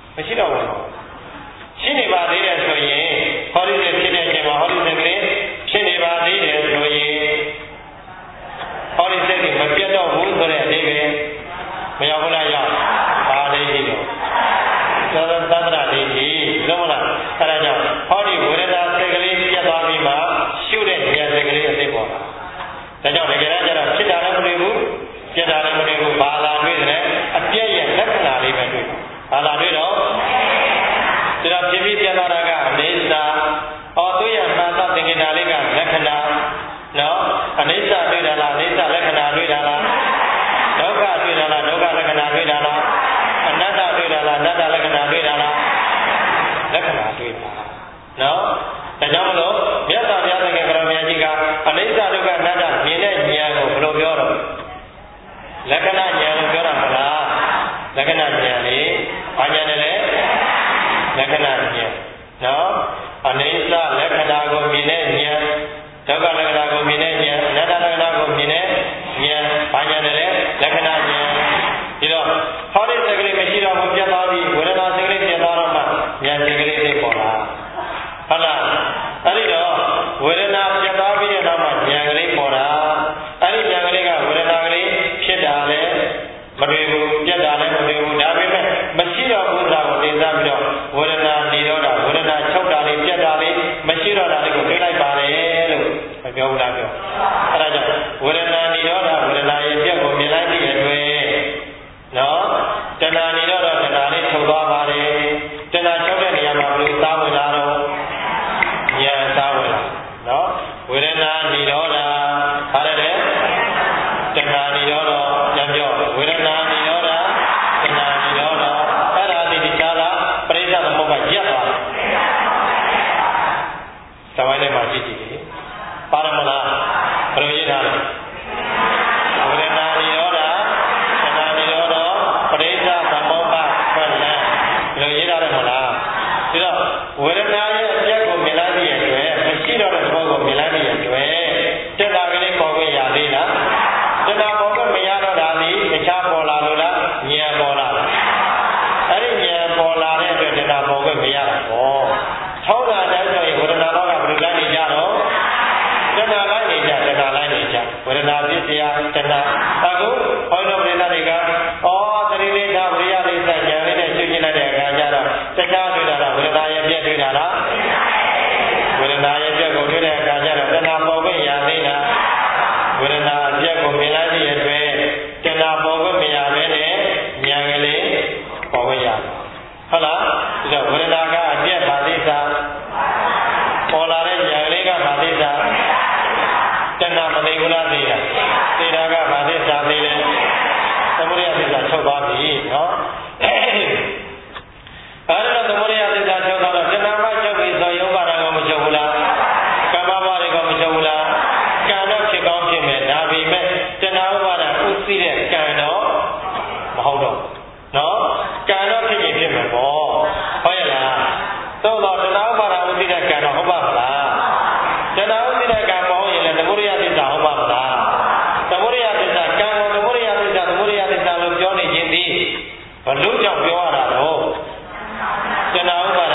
ရှိနေပါသေးတယ်ဆိုရင်ဟောဒီစိတ်ဖြစ်တဲ့အချိန်မှာဟောဒီစိတ်ကလေးဖြစ်နေပါသေးတယ်ဆိုရင်ဟောဒီစိတ်ကမပြတ်တော့ဘူးဆိုတဲ့အဓိပ္ပာယ်မရောက်ဘူးလားရောက်ပါလိမ့်မယ်တော့သတ္တရဒိဋ္ဌိလုံးမလားအဲဒါကြောင့်ဟောဒီဝေဒနာစိတ်ကလေးပြတ်သွားပြီးမှရှုတဲ့ဉာဏ်စိတ်ကလေးအသိပေါ်လာဒါကြောင့်တကယ်တော့ကျတော့ဖြစ်တာလည်းမတွေ့ဘူးပြတ်တာလည်းမတွေ့ဘူးဘာလာတွေ့တယ်အပြည့်ရဲ့လက္ခဏာလေးပဲတွေ့ဘာလာတွေ့တော့ဒါဖြစ်ပြီးပြတ်သွားတာကအိဋ္ဌာသူ့ရဲ့မှန်သောသင်္ကေတလေးကလက္ခဏာနော်အနိစ္စတွေ့တာလားအနိစ္စလက္ခဏာတွေ့တာလားဒုက္ခတွေ့တာလားဒုက္ခလက္ခဏာတွေ့တာလားအနတ္တတွေ့တာလားအနတ္တလက္ခဏာတွေ့တာလားလက္ခဏာတွေ့တာနော်ဒါကြောင့်မလို့မြတ်စွာဘုရားသခင်ကရောမြတ်ကြီးကအနိစ္စဒုက္ခအနတ္တမြင်တဲ့ဉာဏ်ကိုဘယ်လိုပြောတော့လက္ခဏာဉာဏ်ကိုပြောတာမလားလက္ခဏာဉာဏ်လေဘာဉာဏ်လဲလက္ခဏာဉာဏ်နော်အနိစ္စလက္ခဏာကိုမြင်တဲ့ဉာဏ်ဒုက္ခလက္ခဏာကိုမြင်တဲ့ဉာဏ်အနတ္တလက္ခဏာကိုမြင်တဲ့ဉာဏ်ဘာဉာဏ်လဲလက္ခဏာဉာဏ်ဒီတော့ဟောဒီစိတ်ကလေးမရှိတော့ဘူးပြတ်သွားပြီဝေဒနာစိတ်ကလေးပြတ်သွားတော့မှဉာဏ်စိတ်ကလေးသိပေါ်လာဟုတ်လားအဲ့ဒီတော့ဝေဒနာပြတ်သွားပြီးတဲ့နောက်မှဉာဏ်ကလေးပေါ်တာအဲ့ဒီဉာဏ်ကလေးကဝေဒနာကလေးဖြစ်တာလဲမတွေ့ဘူးပြတ်တာလည်းမတွေ့ဘူးဒါပေမဲ့မရှိတော့ဘူးဆိုတာကိုသိစားပြီးတော့ဝေဒနာနေတော့တာဝေဒနာချုပ်တာလေးပြတ်တာလေးမရှိတော့တာလေးကိုသိလိုက်ပါလေလို့မပြောဘူးလားပြောအဲ့ဒါကြောင့်ဝေဒနာနေတော့တာဝေဒနာရဲ့ပြတ်ကိုမြင်လိုက်ပြီးတဲ့အတွက်နော်တဏှာနေတော့တဏှာလေးချုပ်သွားပါလေတဏှာချုပ်တဲ့နေရာမှာဘယ်လိုစားဝင်လာတော့ဉာဏ်စားဝင်လာနော်ဝေဒနာနေတော့တာဟာတယ်တဏှာနေတော့ကြံပြောဝေဒနာနေတော့တာတဏှာနေတော့အဲ့ဒါဒီတရားလားပရိစ္ဆေသမုပ္ပါရက်သွားတယ်။သမိုင်းထဲမှာကြည့်ကြည့်လေပါရမလားဘယ်လိုရေးထားလဲဝေဒနာနေတော့တာတဏှာနေတော့ပရိစ္ဆေသမုပ္ပါဖွင့်လန်းဘယ်လိုရေးထားလဲမလားဒီတော့ဝေဒနာရဲ့အပြတ်ကိုမြင်လိုက်တဲ့အတွက်မရှိတော့တဲ့သဘောကိုမြင်လိုက်တဲ့အတွက်တဏှာကလေးပေါ်ခွင့်ရသေးလားတဏှာပေါ်ခွင့်မရတော့တာဒီတခြားပေါ်လာလို့လားဉာဏ်ပေါ်လာလားအဲ့ဒီဉာဏ်ပေါ်လာတဲ့အတွက်တဏှာပေါ်ခွင့်မရတာပေါ့ထောက်တာတိုင်းဆိုရင်ဝေဒနာတော့ကဘယ်လိုလိုက်နေကြတော့တဏှာလိုက်နေကြတဏှာလိုက်နေကြဝေဒနာပြည့်စရာတဏှာအခုဘုန်းတော်ပရိသတ်တွေကသတိလေးသာဝိရိယလေးစဉာဏ်လေးနဲ့ရှင်းပြလိုက်တဲ့အခါကျတော့တခြားတွေ့တာလားဝေဒနာရဲ့ပြည့်တွေ့တာလားဝေဒနာရဲ့ပြည့်ကိုတွေ့တဲ့အခါကျတော့တဏှာပေါ်ခွင့်ရသေးလားဝေဒနာအပြတ်ကိုမြင်လိုက်တဲ့အတွက်တဏှာပေါ်ခွင့်မရဘဲနဲ့ဉာဏ်ကလေးပေါ်ခွင့်ရတယ်ဟုတ်လားဒီတော့ဝေဒနာကအပြတ်ပါသိစားပေါ်လာတဲ့ဉာဏ်ကလေးကပါသိစားတဏှာမသိဘူးလားသိတာသိတာကပါသိစားသိတယ်သမုဒယသိစားချုပ်သွားပြီနော်အဲ့ဒါသမုဒယသိစားချုပ်သွားတော့တဏှာမှချုပ်ပြီးဆိုရုပ်ပါဒကမချုပ်ဘူးလားကမ္မဘာတွေကမချုပ်ဘူးလားကံတော့ဖြစ်ကောင်းဖြစ်မယ်ဒါပေမဲ့တဏှာဥပါဒဥသိတဲ့ကံတော့မဟုတ်တော့နော်ကံတော့ဖြစ်ရင်ဖြစ်မှာပေါ့ဟုတ်ရဲ့လားသို့တော့တဏှာဥပါဒဥသိတဲ့ကံတော့ဟုတ်ပါမလားတဏှာဥသိတဲ့ကံမဟုတ်ရင်လည်းသမုဒယသစ္စာဟုတ်ပါမလားသမုဒယသစ္စာကံကိုသမုဒယသစ္စာလို့ပြောနေခြင်းသည်ဘလို့ကြောင့်ပြောရတာတော့တဏှာဥပါဒ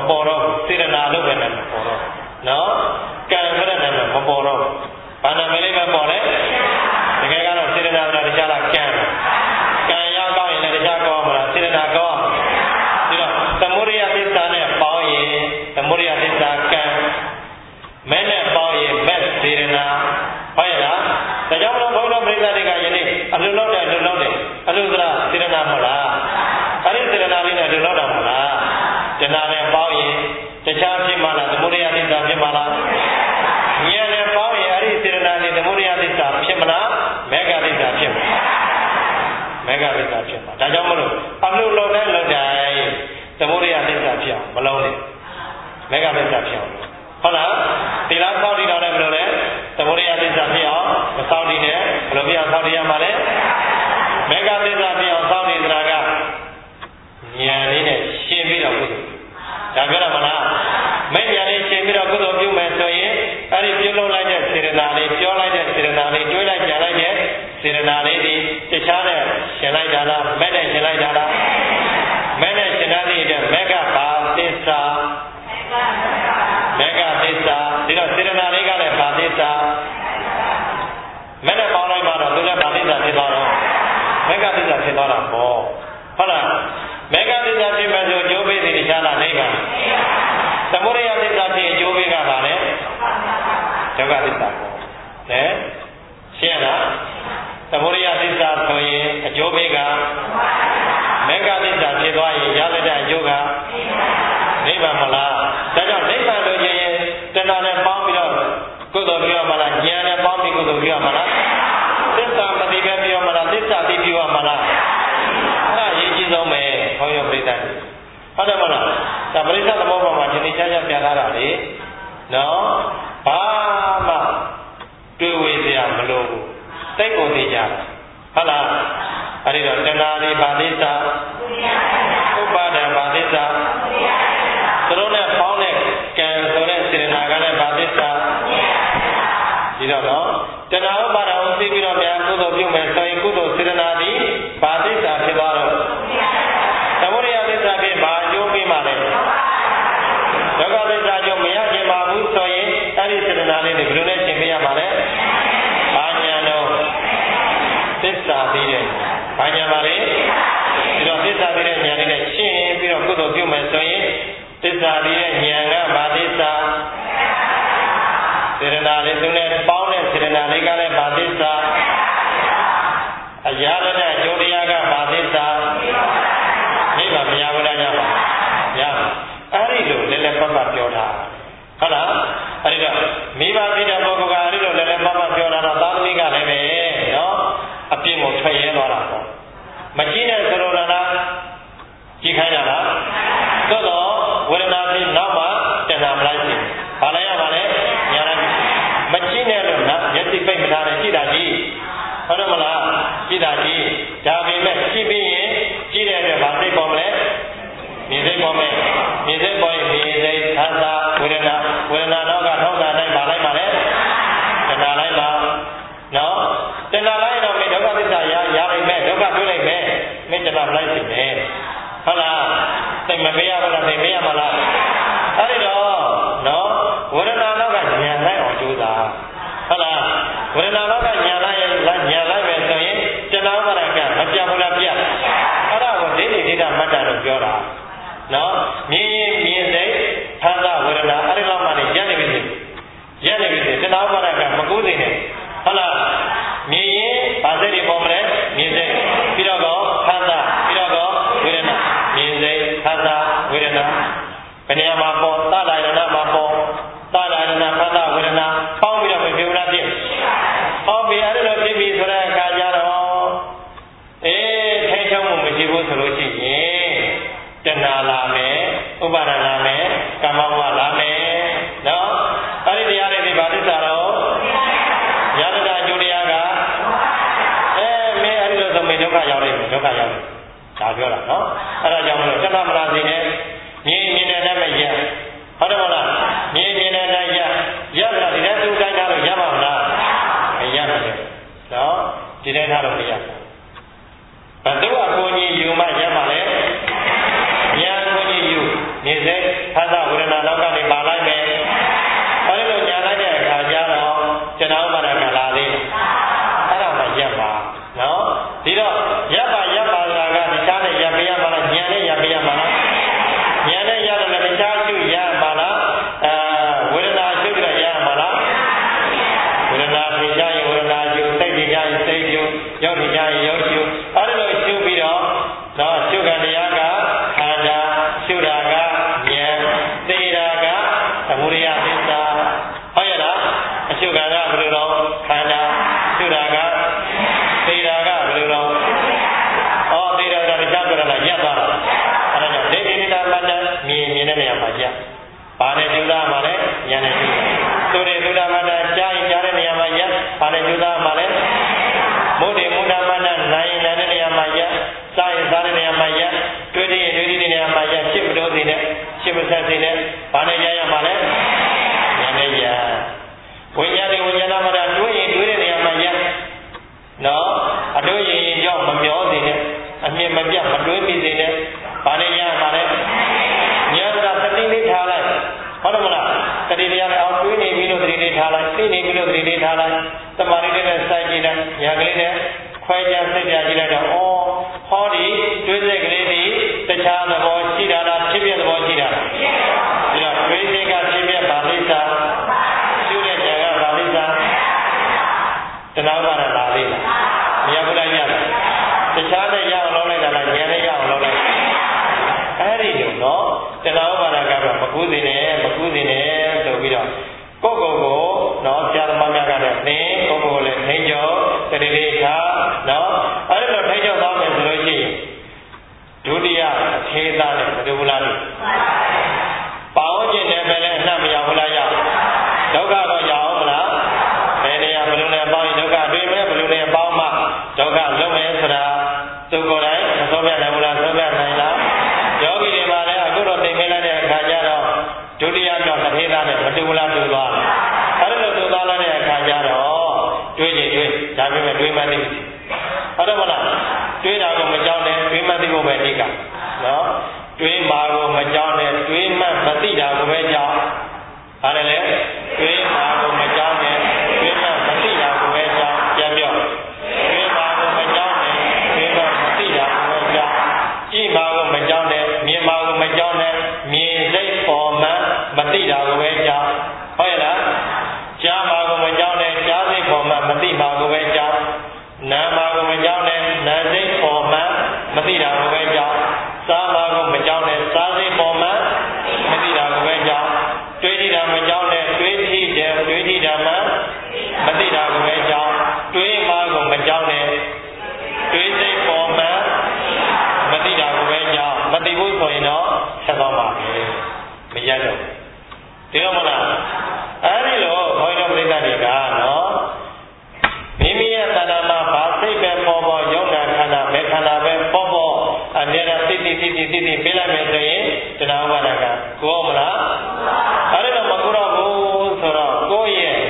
ပေါ်တော့စေတနာလို့ပဲနာမည်ပေါ်တော့နော်ကံဆိုတဲ့နာမည်မပေါ်တော့ဘာနာမည်လေးပဲပေါ်လဲတကယ်ကတော့စေတနာဆိုတာတရားလားကံရောက်ကောင်းရင်လည်းတရားကောင်းမှာလားစေတနာကောင်းပြီးတော့သမုဒိယသစ္စာနဲ့ပေါင်းရင်သမုဒိယသစ္စာကံမဲ့နဲ့ပေါင်းရင်မဲ့စေတနာဟုတ်ရဲ့လားဒါကြောင့်မလို့ဘုန်းတော်ပရိသတ်တွေကယနေ့အလှလောက်တယ်အလှဆိုတာစေတနာမဟုတ်လားအဲ့ဒီစေတနာလေးနဲ့အလှလောက်တာမဟုတ်လားတဏှာနဲ့ပေါင်းရင်တခြားဖြစ်မှလားသမုဒိယသစ္စာဖြစ်မှလားဉာဏ်နဲ့ပေါင်းရင်အဲ့ဒီစေတနာနဲ့သမုဒိယသစ္စာဖြစ်မလားမေဃသစ္စာဖြစ်မှာမေဃသစ္စာဖြစ်မှာဒါကြောင့်မလို့အလှလောက်တဲ့လောက်တိုင်းသမုဒိယသစ္စာဖြစ်အောင်မလုံးနဲ့မေဃသစ္စာဖြစ်အောင်ဟုတ်လားဒီလားစောင့်တည်တော့လည်းဘယ်လိုလဲသမုဒိယသစ္စာဖြစ်အောင်မစောင့်တည်နဲ့ဘယ်လိုပြအောင်စောင့်တည်ရမှာလဲမေဃသစ္စာဖြစ်အောင်စောင့်တည်တာကဉာဏ်လေးနဲ့ရှင်းပြီးတော့ကုသိုလ်ဒါပြောရမလားမဲ့ဉာဏ်လေးရှင်းပြီးတော့ကုသိုလ်ပြုမယ်ဆိုရင်အဲ့ဒီပြုလုပ်လိုက်တဲ့စေတနာလေးပြောလိုက်တဲ့စေတနာလေးတွေးလိုက်ကြံလိုက်တဲ့စေတနာလေးဒီတခြားနဲ့ရှင်းလိုက်တာလားမဲ့နဲ့ရှင်းလိုက်တာလားမဲ့နဲ့ရှင်းတဲ့မေဃဘာသစ္စာမေဃသစ္စာဒီတော့စေတနာလေးကလည်းဘာသစ္စာမဲ့နဲ့ပေါင်းလိုက်မှတော့သူလည်းဘာသစ္စာဖြစ်သွားတော့မေဃသစ္စာဖြစ်သွားတာပေါ့ဟုတ်လားမေဃသစ္စာဖြစ်မှဆိုကျိုးပေးသည်တခြားလားနိဗ္ဗာန်သမုဒိယသစ္စာဖြစ်ရင်ကျိုးပေးကပါလေဒုက္ခသစ္စာပေါ့ဟဲ့ရှင်းလားသမုဒိယသစ္စာဆိုရင်အကျိုးပေးကမေဃသစ္စာဖြစ်သွားရင်ရတဲ့အကျိုးကနိဗ္ဗာန်မလားဒါကြောင့်နိဗ္ဗာန်လို့ရင်တဏှာနဲ့ပေါင်းပြီးတော့ကုသိုလ်ပြုရမှာလားဉာဏ်နဲ့ပေါင်းပြီးကုသိုလ်ပြုရမှာလားသစ္စာမသိပဲပြုရမှာလားသစ္စာသိပြုရမှာလားအဲ့ဒါအရေးကြီးဆုံးပဲဘုန်းကြီးပြိဿတ်ဟုတ်တယ်မလားဒါပရိစ္ဆေသဘောပေါ်မှာဒီနေ့ချာချာပြထားတာလေနော်ဘာမှတွေးဝေးစရာမလိုဘူးသိကုန်သေးကြတာဟုတ်လားအဲ့ဒီတော့တဏှာလေးဘာသစ္စာဥပါဒံဘာသစ္စာသူတို့နဲ့ပေါင်းတဲ့ကံဆိုတဲ့စေတနာကလည်းဘာသစ္စာဒီတော့တဏှာဥပါဒံကိုသိပြီးတော့များကုသိုလ်ပြုမယ်ဆိုရင်ကုသိုလ်စေတနာသည်ဘာသစ္စာဖြစ်သွားတော့သမုဒိယသစ္စာဖြစ်ဘာအကျိုးပေးမှလဲဒုက္ခသစ္စာကြောင့်မရခြင်းပါဘူးဆိုရင်အဲ့ဒီစေတနာလေးတွေဘယ်လိုလဲရှင်းပြရမှာလဲဘာညာတော့သစ္စာသိတဲ့ဘာညာပါလဲဒီတော့သစ္စာသိတဲ့ဉာဏ်လေးနဲ့ရှင်းပြီးတော့ကုသိုလ်ပြုမယ်ဆိုရင်သစ္စာသိတဲ့ဉာဏ်ကဘာသစ္စာစေတနာလေးသူနဲ့ပေါင်းတဲ့စေတနာလေးကလည်းဘာသစ္စာအရာနဲ့အကျိုးတရားကဘာသစ္စာနိဗ္ဗာန်မရဘူးလားရပါရအဲ့ဒီလိုလည်းလည်းပတ်ပတ်ပြောတာဟုတ်လားအဲ့ဒီတော့မိဘသိတဲ့ပုဂ္ဂိုလ်ကအဲ့ဒီလိုလည်းလည်းပတ်ပတ်ပြောတာတော့သာသမီကလည်းပဲနော်အပြင်းကိုထွက်ရဲသွားတာပေါ့မကြည့်နဲ့ဆိုလိုတာလားကြည့်ခိုင်းတာလားသို့တော့ဝေဒနာပြီးနောက်မှတဏှာမလိုက်ဘူးဘာလဲရပါလဲညာလိုက်မကြည့်နဲ့လို့နော်မျက်စိပိတ်မထားနဲ့ကြည့်တာကြီးဟုတ်တယ်မလားကြည့်တာကြီးဒါပေမဲ့ကြည့်ပြီးရင်ကြည့်တဲ့အတွက်ဘာသိပေါ်မလဲမြင်သိပေါ်မယ်မြင်သိပေါ်ရင်မြင်သိသစ္စာဝေဒနာတော့ကထောက်တာတိုင်းပါလိုက်ပါလေတဏှာလိုက်ပါနော်တဏှာလိုက်တော့မင်းဒုက္ခသစ္စာရလိုက်မယ်ဒုက္ခတွေ့လိုက်မယ်မင်းတဏှာလိုက်ပြီမယ်ဟုတ်လားသိမပေးရဘူးလားသိပေးရမလားအဲ့ဒီတော့နော်ဝေဒနာတော့ကဉာဏ်လိုက်အောင်ကြိုးစားဟုတ်လားဝေဒနာတော့ကဉာဏ်လိုက်မယ်ဆိုရင်တဏှာဥပါဒကမပြဘူးလားပြအဲ့ဒါကိုဒိဋ္ဌိဒိဋ္ဌမတ္တလို့ပြောတာနော်မြင်ရင်မြင်စိတ်သစ္စာဝေဒနာအဲ့ဒီလောက်မှလည်းရနေပြီတဏှာဥပါဒကမကူးသေးနဲ့ဟုတ်လားမြင်ရင်ဘာစိတ်တွေပေါ်မလဲမြင်စိတ်ပြီးတော့သစ္စာပြီးတော့ဝေဒနာမြင်စိတ်သစ္စာဝေဒနာဘယ်နေရာမှာပေါ်သလာယနာမှာပေါ်သလာယနာသစ္စာဝေဒနာပေါင်းပြီးတော့ပြေဝနာဖြစ်ဟောပြီးအဲ့လိုဖြစ်ပြီးဆိုတဲ့အခါကျတော့ထိချုံမှုမရှိဘူးဆိုလို့ရှိရင်တဏှာလာမယ်ဥပါဒနာလာမယ်ကာမဝါလာမယ်နော်အဲ့ဒီတရားတွေဒီဘာသစ္စာတော့ရတ္တအကျိုးတရားကမင်းအဲ့ဒီလိုဆိုမင်းဒုက္ခရောက်လိမ့်မယ်ဒါပြောတာနော်အဲ့ဒါကြောင့်မလို့တဏှာမလာစေနဲ့မြင်တဲ့မဲ့ရဟုတ်တယ်မလားမြင်တဲ့တိုင်းရတာဒီတိုင်းသူတိုင်းထားလို့ရပါမလားမရပါဘူးနော်ဒီတိုင်းထားလို့မရဘူးဘယ်သူအကိုကြီးယူမှရပါလဲဉာဏ်ကိုကြီးယူနေစေသစ္စာနာထေကြရင်ဝရဏကျူစိတ်ထေကြရင်စိတ်ကျူရုပ်ထေကြရင်ရုပ်ကျူအဲ့လိုရှုပြီးတော့ရှုခံတရားကခန္ဓာရှုတာကဉာဏ်သိတာကသမုဒယသစ္စာဟုတ်ရဲ့လားအရှုခံကဘယ်လိုတော့ခန္ဓာရှုတာကသိတာကဘယ်လိုတော့သိတာကတရားပြောတာရပ်သွားတာအဲ့ဒါကြောင့်ဒိဋ္ဌိတာမတ္တမြင်တဲ့နေရာမှာရပ်ဘာနဲ့ကျူတာမှာလဲဉာဏ်နဲ့ကျူတာသုရိသုဒ္ဓမတ္တကြားရင်ကြားတဲ့နေရာမှာရပ်ဘာနဲ့ကျူတာမှာလဲမုဒ္ဒေမုဒ္ဒမတ္တနိုင်တဲ့နေရာမှာရပ်စားရင်စားတဲ့နေရာမှာရပ်တွေးရင်တွေးတဲ့နေရာမှာရပ်ရှစ်မတော်စီနဲ့ရှစ်မဆက်စီနဲ့ဘာနဲ့ကြားရမှာလဲဉာဏ်နဲ့ရပ်ဝိညာဉ်တွေဝိညာဏမတ္တတွေးရင်တွေးတဲ့နေရာမှာရပ်အတွေးရင်ရောက်မမျောစီနဲ့အမြင်မပြတ်မတွေးမိစေနဲ့ဘာနဲ့ရမှာလဲဉာဏ်ကသတိလေးထားလိုက်ဟုတ်တယ်မလားတတိတရားနဲ့အောင်တွေးနေပြီးလို့တတိလေးထားလိုက်သိနေပြီးလို့တတိလေးထားလိုက်တမာရီနဲ့စိုက်ကြည့်လိုက်ညာကလေးနဲ့ခွဲခြားစိတ်ပြကြည့်လိုက်တော့ဟောဒီတွေးစိတ်ကလေးဒီတခြားသဘောရှိတာလားဖြစ်ပြသဘောရှိတာလားဒီတော့တွေးစိတ်ကဖြစ်ပြပါလိမ့်စာရှုတဲ့ဉာဏ်ကပါလိမ့်စာတဏှာပါဒလာလိမ့်လားမရဘူးလားညတခြားနဲ့ရအောင်လုပ်လိုက်တာလားဉာဏ်နဲ့ရအောင်လုပ်လိုက်အဲ့ဒီလိုနော်တဏှာပါဒကတော့မကူးစေနဲ့ဆိုပြီးတော့ကိုယ့်ဆရာသမားများကလည်းသင်ကိုယ့်လည်းထိန်းချုပ်တတိလေးထားအဲ့လိုထိန်းချုပ်သွားမယ်ဆိုလို့ရှိရင်ဒုတိယအထေသားနဲ့မတူဘူးလားပေါင်းကျင်တယ်ပဲလည်းအနှံ့မရဘူးလားရောက်ဒုက္ခတော့ရအောင်မလားဘယ်နေရာဘယ်လိုနဲ့ပေါင်းရင်ဒုက္ခတွေ့မယ်ဘယ်လိုနဲ့ပေါင်းမှဒုက္ခလုံးမယ်ဆိုတာသူကိုယ်တိုင်မဆုံးပြနိုင်ဘူးလားဆုံးပြနိုင်လားယောဂီတွေမှာလည်းအခုတော့သိမလိုက်တဲ့အခါကျတော့ဒုတိယတော့တစ်ထေသားနဲ့မတူဘူးလားတူသွားအဲ့လိုတူသွားတဲ့အခါကျတော့တွေးကြည့်ဒါပေမဲ့တွေးမှသိဟုတ်တယ်မလားတွေးတာကိုမကြောက်နဲ့တွေးမှသိဖို့ပဲအဓိကတွေးမှာကိုမကြောက်နဲ့တွေးမှမသိတာကိုပဲကြောက်ဟာလည်းလေတွေးမှာကိုမကြောက်နဲ့တွေးမှမသိတာကိုပဲကြောက်ပြန်ပြောတွေးမှာကိုမကြောက်နဲ့တွေးမှမသိတာကိုပဲကြောက်ကြည့်မှာကိုမကြောက်နဲ့မြင်မှာကိုမကြောက်နဲ့မြင်စိတ်ပေါ်မှမသိတာကိုပဲကြောက်ဟုတ်ရဲ့လားကြားမှာကိုမကြောက်နဲ့ကြားစိတ်ပေါ်မှမသိမှာကိုပဲကြောက်နာမှာကိုမကြောက်နဲ့နာစိတ်ပေါ်မှမသိတာကိုပဲကြောက်စားမှာကိုမကြောက်နဲ့စားစိတ်ပေါ်မှမသိတာကိုပဲကြောက်တွေးကြည့်တာမကြောက်နဲ့တွေးကြည့်တာမှမသိတာကိုပဲကြောက်တွေးမှာကိုမကြောက်နဲ့တွေးစိတ်ပေါ်မှမသိတာကိုပဲကြောက်မသိဘူးဆိုရင်တော့ဆက်သွားပါမယ်မရတော့ဒီလိုမလားအဲ့ဒီလိုဘုန်းကြီးတို့ပြိဿတွေကမိမိရဲ့တဏ္ဍာမှာဘာစိတ်ပဲပေါ်ယုံနာခန္ဓာပဲခန္ဓာပဲပေါ်အမြဲတမ်းသိပေးလိုက်မယ်ဆိုရင်တဏှာဝါဒကကိုယ်မလားအဲ့ဒါတော့မကူတော့ဘူးဆိုတော့ကိုယ့်ရဲ့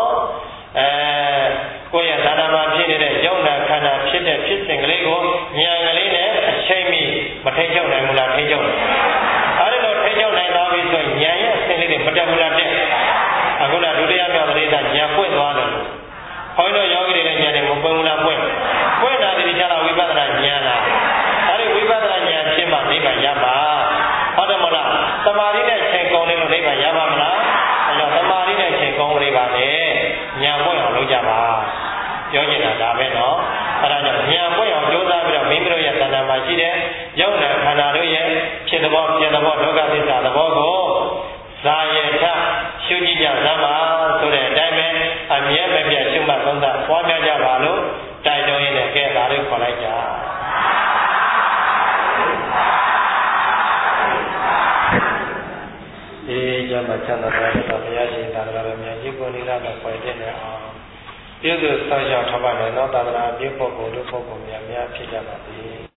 ကိုယ့်ရဲ့တဏ္ဍာမှာဖြစ်နေတဲ့ယုံနာခန္ဓာဖြစ်တဲ့ဖြစ်စဉ်ကလေးကိုဉာဏ်ကလေးနဲ့အချိန်မီမထိချုပ်နိုင်ဘူးလားထိချုပ်နိုင်အဲ့ဒါတော့ထိချုပ်နိုင်သွားပြီဆိုရင်ဉာဏ်ရဲ့အစဉ်လေးတွေမတက်ဘူးလားတက်အခုနဒုတိယမြောက်ပရိသဉာဏ်ပွင့်သွားတယ်ဘုန်းကြီးတို့ယောဂီတွေနဲ့ဉာဏ်တွေမပွင့်ဘူးလားပွင့်တာဒီကြတာဝိပဿနာဉာဏ်လားအဲ့ဒီဝိပဿနာဉာဏ်ဖြစ်မှနိဗ္ဗာန်ရပါဟုတ်တယ်မလားသမာဓိနဲ့ချိန်ကုန်နေလို့နိဗ္ဗာန်ရပါမလားအဲ့တော့သမာဓိနဲ့ချိန်ကုန်နေပါလေဉာဏ်ပွင့်အောင်လုပ်ကြပါပြောချင်တာဒါပဲနော်အဲ့ဒါကြောင့်ဉာဏ်ပွင့်အောင်ကြိုးစားပြီးတော့မိမိတို့ရဲ့တဏ္ဍာမှာရှိတဲ့ယုံနာခန္ဓာတို့ရဲ့ဖြစ်သဘောပြသဘောဒုက္ခသစ္စာသဘောကိုဇာယထရှုကြည့်ကြသမှာဆိုတဲ့အတိုင်းပဲအမြဲမပြတ်ရှုမှတ်သုံးသပ်ပွားများကြပါလို့တိုက်တွန်းရင်းနဲ့ကဲဒါလေးခေါ်လိုက်ကြဒီကျမ်းမှာချမ်းသာတဲ့ဘုရားရှင်သာသနာတော်များကြီးကိုနိလနဲ့ပွင့်တဲ့အောင်ပြုစုဆောက်ရှောက်ထားပါမယ်နော်သာသနာပြုပုဂ္ဂိုလ်တို့ပုဂ္ဂိုလ်များဖြစ်ကြပါစေ